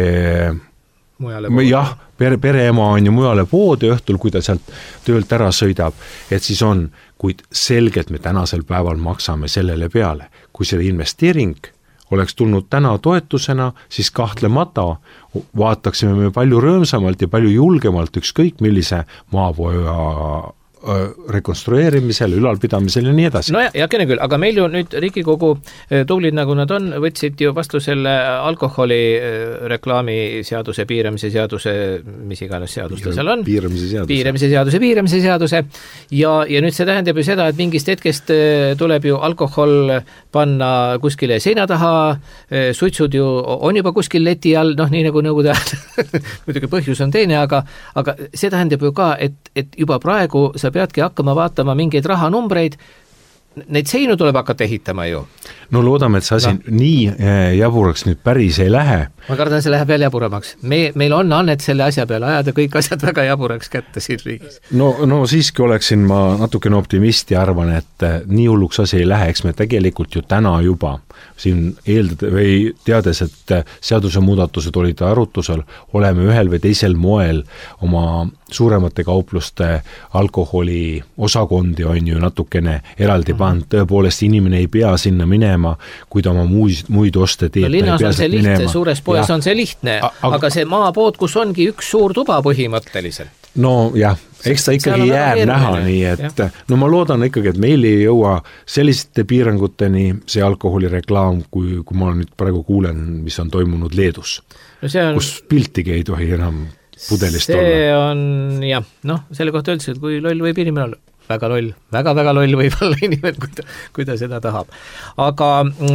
D: jah, pereema on ju mujale poodi õhtul, kui ta sealt töölt ära sõidab, et siis on, kuid selgelt me tänasel päeval maksame sellele peale, kui selle investeering oleks tulnud täna toetusena, siis kahtlemata vaataksime me palju rõõmsamalt ja palju julgemalt ükskõik millise maapoja rekonstrueerimisel, ülalpidamisel ja nii edasi.
A: No ja kene küll, aga meil ju nüüd Riigikogu tublid, nagu nad on, võtsid ju vastu selle alkoholi reklaamiseaduse, piiramise seaduse, mis iganes seadus ta seal on. Piiramise seaduse. Ja nüüd see tähendab ju seda, et mingist hetkest tuleb ju alkohol panna kuskile seina taha, suitsud ju on juba kuskil leti all, noh nii nagu nõukogude ajal, muidugi põhjus on teine, aga see tähendab ju ka, et juba praegu sa peadki hakkama vaatama mingeid rahanumbreid, neid seinu tuleb hakata ehitama ju.
D: No loodame, et see asi nii jaburaks nüüd päris ei lähe.
A: Ma kardan, see läheb veel jaburamaks. Meil on annet selle asja peale ajada kõik asjad väga jaburaks kätte siin riigis.
D: No siiski oleksin ma natukene optimist ja arvan, et nii hulluks asi ei lähe, eks me tegelikult ju täna juba siin teades, et seadusemuudatused olid arutusel, oleme ühel või teisel moel oma suuremate kaupluste alkoholi osakondi on ju natukene eraldi pannud, tõepoolest inimene ei pea sinna minema, kui ta oma muid oste teeb.
A: No linnas on see lihtne, suures poes on see lihtne, aga see maapood, kus ongi üks suur tuba põhimõtteliselt.
D: No jah, eks ta ikkagi jääb näha, nii et no ma loodan ikkagi, et meil ei jõua selliste piiranguteni see alkoholireklaam, kui ma nüüd praegu kuulen, mis on toimunud Leedus, kus piltigi ei tohi enam pudelist olla.
A: See on jah, selle kohta üldse, et kui loll võib inimene olla. Väga loll, väga loll võib olla inimene, kui ta seda tahab. Aga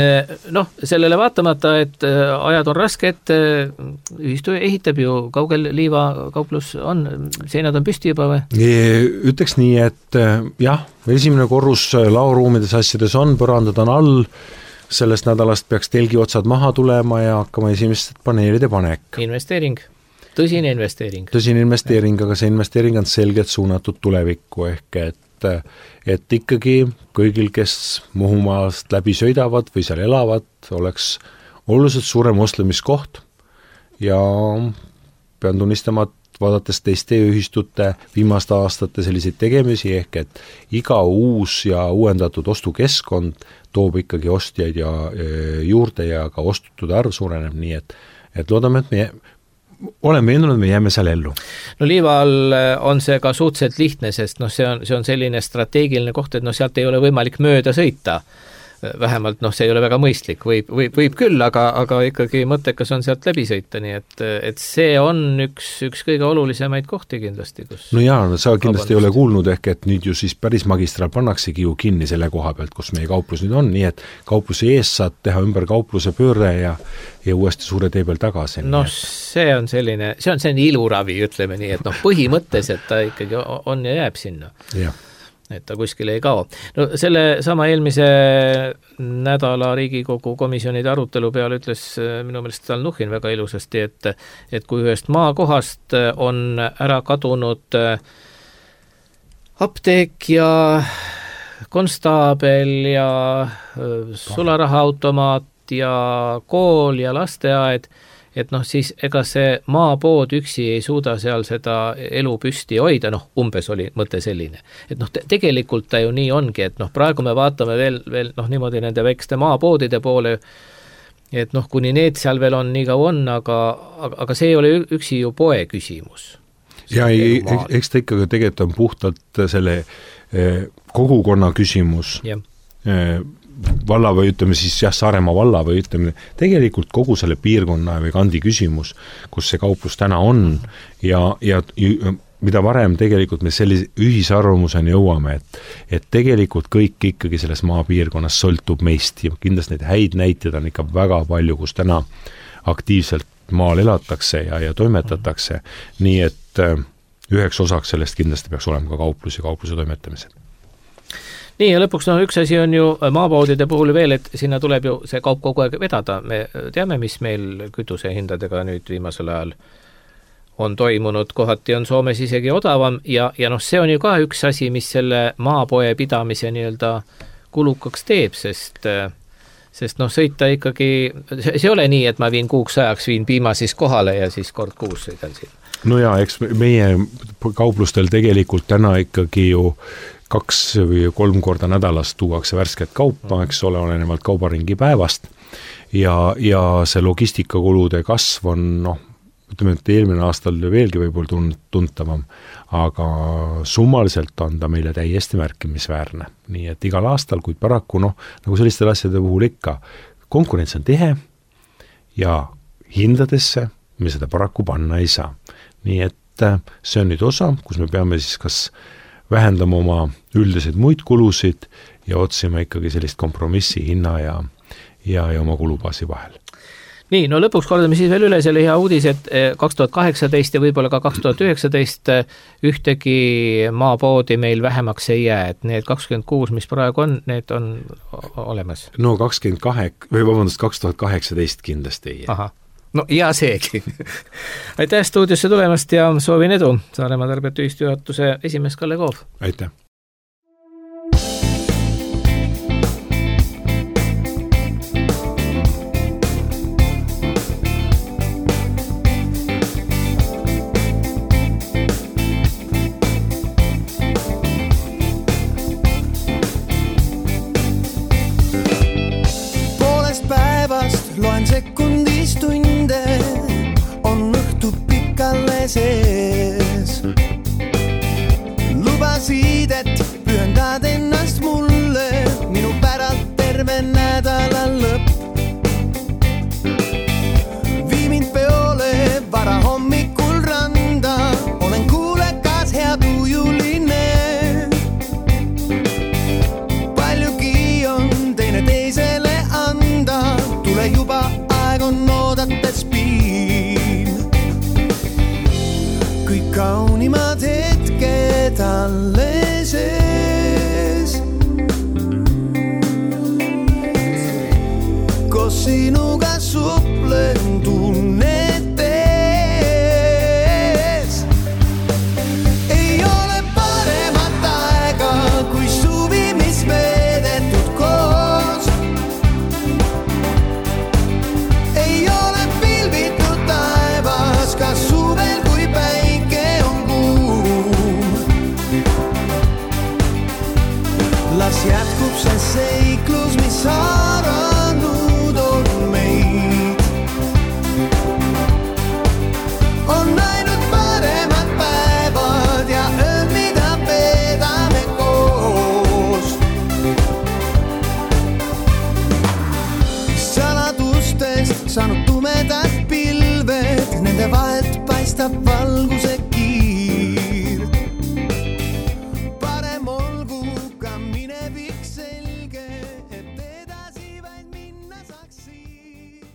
A: sellele vaatamata, et ajad on rasked, ühistu ehitab ju, kaugel Liiva kauplus on, seinad on püsti juba või?
D: Ütleks nii, et jah, esimene korrus laoruumides asjades on, põrandad on all, sellest nädalast peaks telgi otsad maha tulema ja hakkama esimesed paneelide panek.
A: Investeering. Tõsine investeering, aga see investeering on selgelt suunatud tulevikku, ehk et ikkagi kõigil, kes Muhumaast läbi sõidavad või seal elavad, oleks oluliselt suurem ostlemiskoht ja pean tunnistama, et vaadates teiste ühistute viimaste aastate selliseid tegemisi, ehk et iga uus ja uuendatud ostukeskkond toob ikkagi ostjaid ja juurde ja ka ostutude arv suureneb, nii et loodame, et oleme veendunud, me jääme seal ellu. No Liival on see ka suhteliselt lihtne, sest see on selline strateegiline koht, et sealt ei ole võimalik mööda sõita. Vähemalt see ei ole väga mõistlik, võib küll, aga ikkagi mõttekas on sealt läbi sõita, nii et see on üks kõige olulisemaid kohti kindlasti.
D: No jaa, sa kindlasti ei ole kuulnud, ehk et nüüd ju siis päris magistraal pannaksegi ju kinni selle koha pealt, kus meie kauplus nüüd on, nii et kaupluse ees saad teha ümber kaupluse pöörde ja uuesti suure tee peal tagasi.
A: See on selline iluravi, ütleme nii, et põhimõtteliselt ta ikkagi on ja jääb sinna.
D: Jah.
A: Et ta kuskile ei kao. No selle sama eelmise nädala Riigikogu komisjonide arutelu peale ütles minu meelest Stalnuhhin väga ilusasti, et kui ühest maakohast on ära kadunud apteek ja konstaabel ja sularahaautomaat ja kool ja lasteaed, et siis ega see maapood üksi ei suuda seal seda elu püsti hoida, umbes oli mõte selline. Et tegelikult ta ju nii ongi, et praegu me vaatame veel niimoodi nende väikeste maapoodide poole, et kuni need seal veel on, nii kaua on, aga see ei ole üksi ju poe küsimus.
D: Ja eks ta ikkagi tegelikult on puhtalt selle kogukonna küsimus. Valla või ütleme siis Saaremaa valla või ütleme tegelikult kogu selle piirkonna või kandi küsimus, kus see kauplus täna on ja mida varem tegelikult me sellise ühisarvamuseni jõuame, et tegelikult kõik ikkagi selles maapiirkonnas sõltub meist ja kindlasti neid häid näiteid on ikka väga palju, kus täna aktiivselt maal elatakse ja toimetatakse, nii et üheks osaks sellest kindlasti peaks olema ka kauplus ja kaupluse toimetamised.
A: Nii, ja lõpuks üks asi on ju maapoodide puhul veel, et sinna tuleb ju see kaup kogu aeg vedada. Me teame, mis meil kütusehindadega nüüd viimasel ajal on toimunud, kohati on Soomes isegi odavam ja see on ju ka üks asi, mis selle maapoe pidamise nii-öelda kulukaks teeb, sest sõita ikkagi, see ei ole nii, et ma viin kuuks ajaks, viin piima siis kohale ja siis kord kuus sõidan siin.
D: No jaa, eks meie kauplustel tegelikult täna ikkagi ju 2 või 3 korda nädalas tuuakse värsket kaupa, eks ole, olenevalt kaubaringi päevast ja see logistikakulude kasv on ütleme, et eelmine aastal veelgi võib-olla tuntavam, aga summaliselt on ta meile täiesti märkimisväärne. Nii et igal aastal, kuid paraku nagu selliste asjade puhul ikka, konkurents on tihe ja hindadesse me seda paraku panna ei saa. Nii et see on nüüd osa, kus me peame siis kas vähendama oma üldiseid muid kulusid ja otsima ikkagi sellist kompromissi hinna ja oma kulubaasi vahel.
A: Nii, lõpuks kordame siis veel üle selle hea uudis, et 2018 ja võib-olla ka 2019 ühtegi maapoodi meil vähemaks ei jää, et need 26, mis praegu on, need on olemas.
D: 2018 kindlasti ei jää.
A: Aha. Ja seegi. Aitäh stuudiosse tulemast ja soovin edu Saaremaa Tarbijate Ühistujuhatuse esimees Kalle Koov.
D: Aitäh.
E: Loen sekundis tunde, on õhtu pikale sees. Lubasid, et pühendad ennast mulle, minu päralt terve nädala lõpp. Vii mind peole vara hommikul randa, olen kuulekas, hea tujuline. Paljugi on teine teisele anda, tule juba aeg on oodates piin. Kõik kaunimad hetked alles ees. Koos sinuga suplen tunnetes. Ei ole paremat aega kui suvi, mis veedetud koos. Ka suvel, kui päike on kuum. Las jätkub see seiklus, mis haaranud on meid. On ainult paremad päevad ja ööd, mida veedame koos. Saladustest saanud tumedad pilved, nende vahelt paistab valguse kiir. Parem olgu ka minevik selge, et edasi vaid minna saaksid.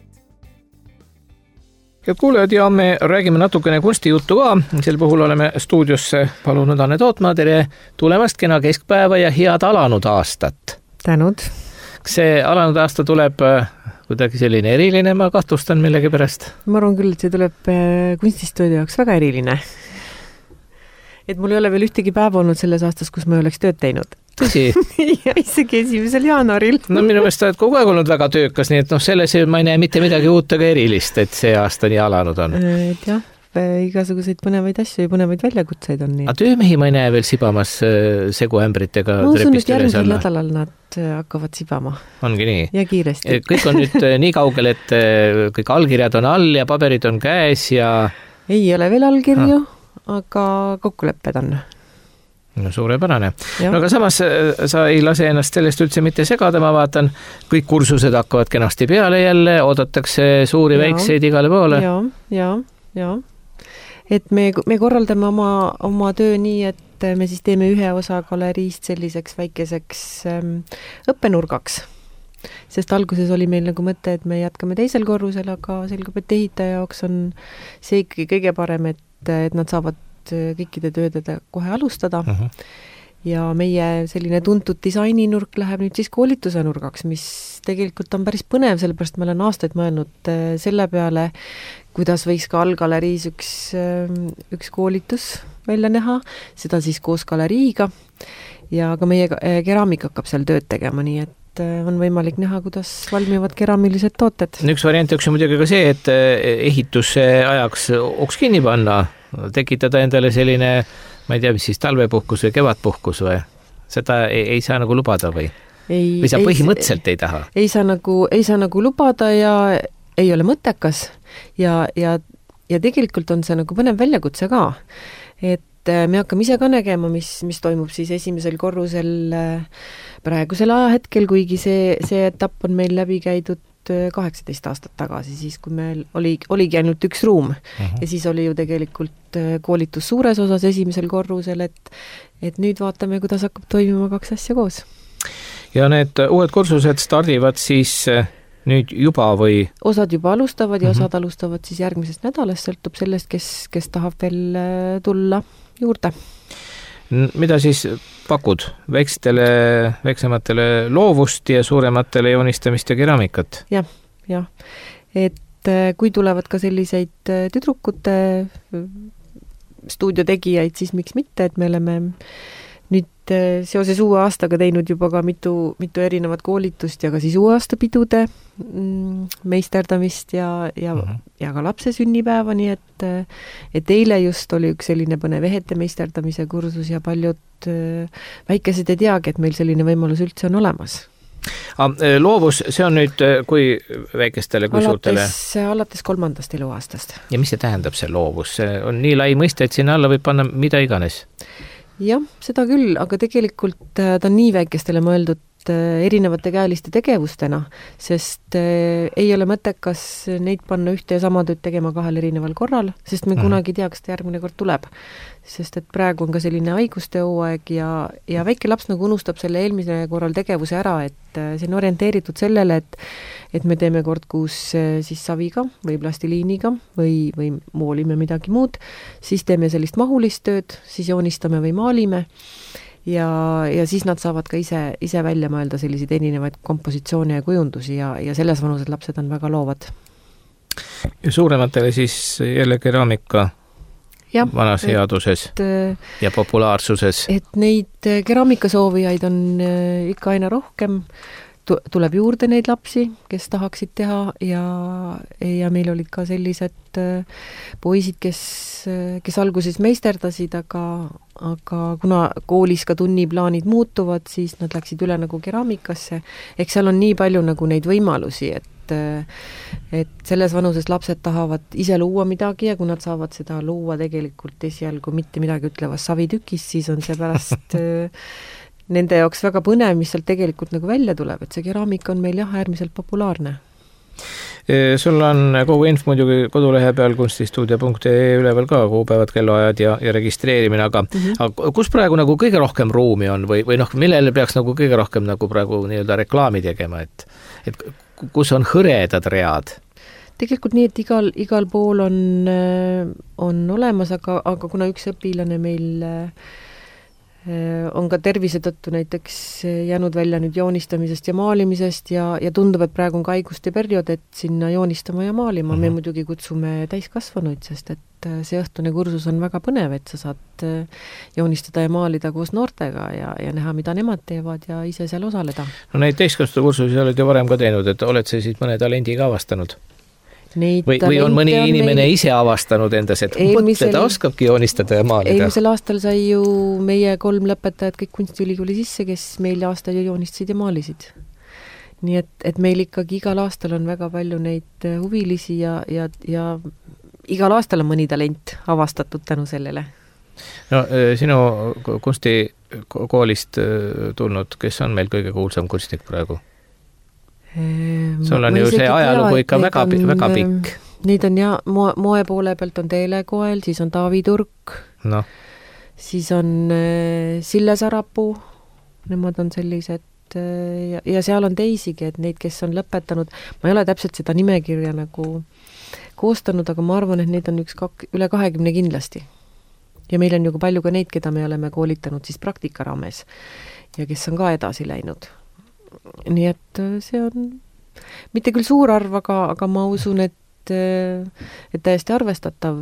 A: Head kuulajad, ja me räägime natukene kunstijuttu ka. Sel puhul oleme stuudiosse palunud Anne Tootmaa. Tere tulemast, kena keskpäeva ja head alanud aastat.
F: Tänud.
A: Kas see alanud aasta tuleb kuidagi selline eriline, ma kahtlustan millegi pärast?
F: Ma arvan küll, et see tuleb kunstistuudio jaoks väga eriline. Et mul ei ole veel ühtegi päeva olnud selles aastas, kus ma ei oleks tööd teinud.
A: Tõsi?
F: Ja isegi 1. jaanuaril.
A: No minu meelest oled kogu aeg olnud väga töökas, nii et selles ma ei näe mitte midagi uut ega erilist, et see aasta nii alanud on.
F: Jah, igasuguseid põnevaid asju ja põnevaid väljakutseid on.
A: Aga töömehi ma ei näe veel sibamas seguämbritega trepist üles alla.
F: Nädalal nad hakkavad sibama.
A: Ongi nii?
F: Ja kiiresti.
A: Kõik on nüüd nii kaugel, et kõik allkirjad on all ja paberid on käes ja...
F: Ei ole veel allkirju, aga kokkulepped on.
A: No suurepärane. No aga samas sa ei lase ennast sellest üldse mitte segada, ma vaatan, kõik kursused hakkavad kenasti peale jälle, oodatakse suuri väikseid igale poole.
F: Ja. Et me korraldame oma töö nii, et me siis teeme ühe osa galeriist selliseks väikeseks õppenurgaks. Sest alguses oli meil nagu mõte, et me jätkame teisel korrusel, aga selgub, et ehitaja jaoks on see ikkagi kõige parem, et nad saavad kõikide töödega kohe alustada. Ja meie selline tuntud disaininurk läheb nüüd siis koolituse nurgaks, mis tegelikult on päris põnev, sellepärast ma olen aastaid mõelnud selle peale, kuidas võiks ka allgaleriis üks koolitus välja näha, seda siis koos galeriiga ja ka meie keraamik hakkab seal tööd tegema, nii et on võimalik näha, kuidas valmivad keraamilised tooted.
A: Üks variant oleks muidugi ka see, et ehituse ajaks oks kinni panna, tekitada endale selline, ma ei tea, mis siis talvepuhkus või kevadpuhkus või? Seda ei saa nagu lubada või? või sa põhimõtteliselt ei taha?
F: Ei saa nagu lubada ja ei ole mõttekas ja tegelikult on see nagu põnev väljakutse ka, et me hakkame ise ka nägema, mis toimub siis esimesel korrusel praegusel ajahetkel, kuigi see etapp on meil läbi käidud 18 aastat tagasi, siis kui meil oligi ainult üks ruum ja siis oli ju tegelikult koolitus suures osas esimesel korrusel, et nüüd vaatame, kuidas hakkab toimima 2 asja koos.
A: Ja need uued kursused stardivad siis nüüd juba või? Osad
F: juba alustavad ja osad alustavad siis järgmisest nädalast, sõltub sellest, kes tahab veel tulla juurde.
A: Mida siis pakud? Väiksematele loovust ja suurematele joonistamist ja keramikat?
F: Jah. Et kui tulevad ka selliseid tüdrukute stuudiotegijaid, siis miks mitte, et me oleme nüüd seoses uue aastaga teinud juba ka mitu erinevat koolitust ja ka siis uue aasta pidude meisterdamist ja ka lapse sünnipäeva, nii et eile just oli üks selline põnev ehete meisterdamise kursus ja paljud väikesed ei teagi, et meil selline võimalus üldse on olemas.
A: Loovus, see on nüüd kui väikestele, kui suurtele?
F: Alates 3. eluaastast.
A: Ja mis see tähendab, see loovus? See on nii lai mõiste, et sinna alla võib panna mida iganes.
F: Jah, seda küll, aga tegelikult ta on nii väikestele mõeldud erinevate käeliste tegevustena, sest ei ole mõttekas neid panna ühte ja sama tööd tegema 2 erineval korral, sest me kunagi ei tea, kas ta järgmine kord tuleb. Sest et praegu on ka selline haiguste hooaeg ja väike laps nagu unustab selle eelmise korral tegevuse ära, et see on orienteeritud sellele, et me teeme kord kuus siis saviga või plastiliiniga või moolime midagi muud, siis teeme sellist mahulist tööd, siis joonistame või maalime ja siis nad saavad ka ise välja mõelda selliseid erinevaid kompositsioone ja kujundusi ja selles vanused lapsed on väga loovad.
A: Ja suurematele siis jälle keraamika vanas headuses ja populaarsuses? Et
F: neid keraamikasoovijaid on ikka aina rohkem, tuleb juurde neid lapsi, kes tahaksid teha ja meil olid ka sellised poisid, kes alguses meisterdasid, aga kuna koolis ka tunniplaanid muutuvad, siis nad läksid üle nagu keraamikasse. Eks seal on nii palju nagu neid võimalusi, et selles vanuses lapsed tahavad ise luua midagi ja kui nad saavad seda luua tegelikult esialgu mitte midagi ütlevas savitükis, siis on see pärast nende jaoks väga põnev, mis sealt tegelikult nagu välja tuleb, et see keraamika on meil äärmiselt populaarne.
A: Sul on kogu inf muidugi kodulehe peal kunstistuudio.ee üleval ka kuupäevad, kellaajad ja registreerimine, aga kus praegu nagu kõige rohkem ruumi on või millele peaks nagu kõige rohkem nagu praegu nii-öelda reklaami tegema, et kus on hõredad read?
F: Tegelikult nii, et igal pool on olemas, aga kuna üks õpilane meil on ka tervise tõttu näiteks jäänud välja nüüd joonistamisest ja maalimisest ja tundub, et praegu on ka haiguste periood, et sinna joonistama ja maalima. Me muidugi kutsume täiskasvanuid, sest et see õhtune kursus on väga põnev, et sa saad joonistada ja maalida koos noortega ja näha, mida nemad teevad ja ise seal osaleda.
A: No neid täiskasvanu kursusi oled ju varem ka teinud, et oled sa siis mõne talendi ka avastanud? Või on mõni inimene ise avastanud endas, et ta oskabki joonistada ja maalida?
F: Eelmisel aastal sai ju meie 3 lõpetajad kõik kunstiülikooli sisse, kes meil aastal ju joonistasid ja maalisid. Nii et meil ikkagi igal aastal on väga palju neid huvilisi ja igal aastal on mõni talent avastatud tänu sellele.
A: No sinu kunstikoolist tulnud, kes on meil kõige kuulsam kunstnik praegu? Sul on ju see ajalugu ikka väga pikk.
F: Neid on moe poole pealt on Teele Koel, siis on Taavi Turk, siis on Sille Sarapuu, nemad on sellised ja seal on teisigi, et neid, kes on lõpetanud, ma ei ole täpselt seda nimekirja nagu koostanud, aga ma arvan, et neid on üle 20 kindlasti. Ja meil on ju palju ka neid, keda me oleme koolitanud siis praktika raames ja kes on ka edasi läinud. Nii et see on mitte küll suur arv, aga ma usun, et täiesti arvestatav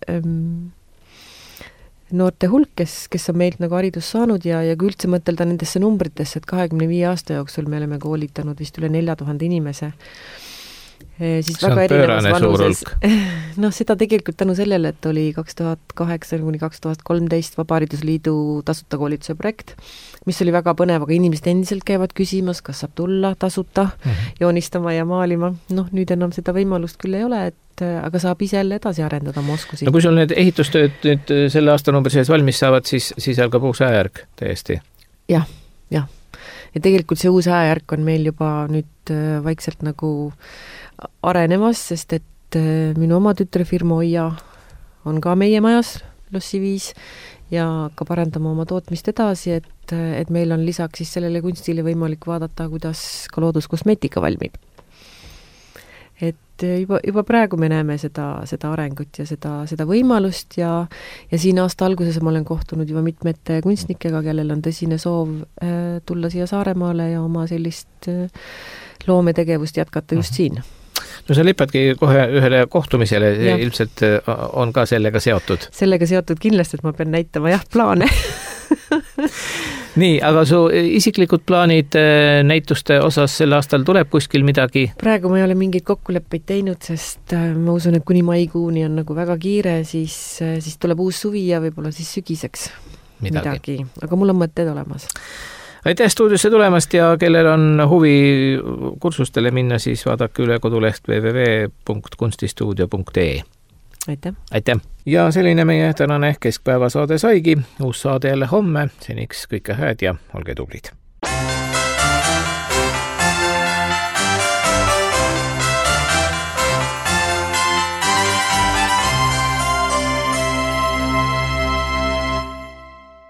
F: noorte hulk, kes on meilt nagu haridus saanud ja kui üldse mõtelda nendesse numbritesse, et 25 aasta jooksul me oleme koolitanud vist üle 4000 inimese, siis
A: see on
F: väga erinevas
A: pöörane suur
F: vanuses.
A: hulk.
F: Noh, seda tegelikult tänu sellele, et oli 2008 kuni 2013 Vabariidusliidu tasuta koolituse projekt, mis oli väga põnev, aga inimesed endiselt käivad küsimas, kas saab tulla tasuta joonistama ja maalima. Noh, nüüd enam seda võimalust küll ei ole, aga saab ise jälle edasi arendada oma oskusi.
A: No kui sul need ehitustööd nüüd selle aastanumbri sees valmis saavad, siis algab uus ajajärg täiesti.
F: Jah. Ja tegelikult see uus ajajärk on meil juba nüüd vaikselt nagu arenemas, sest et minu oma tütrefirma Oia on ka meie majas Lossi 5 ja hakkab arendama oma tootmist edasi, et meil on lisaks siis sellele kunstile võimalik vaadata, kuidas ka looduskosmeetika valmib. Et juba praegu me näeme seda arengut ja seda võimalust ja siin aasta alguses ma olen kohtunud juba mitmete kunstnikega, kellel on tõsine soov tulla siia Saaremaale ja oma sellist loometegevust jätkata just siin.
A: No sa lipadki kohe ühele kohtumisele, ilmselt on ka sellega seotud.
F: Sellega seotud kindlasti, et ma pean näitama plaane.
A: Nii, aga su isiklikud plaanid näituste osas sel aastal tuleb kuskil midagi?
F: Praegu ma ei ole mingeid kokkuleppeid teinud, sest ma usun, et kuni maikuuni on nagu väga kiire, siis tuleb uus suvi ja võib-olla siis sügiseks midagi. Aga mul on mõtted olemas.
A: Aitäh stuudiosse tulemast ja kellel on huvi kursustele minna, siis vaadake üle koduleht www.kunstistuudio.ee. Aitäh! Ja selline meie tänane keskpäevasaade saigi. Uus saade jälle homme. Seniks kõike head ja olge tublid!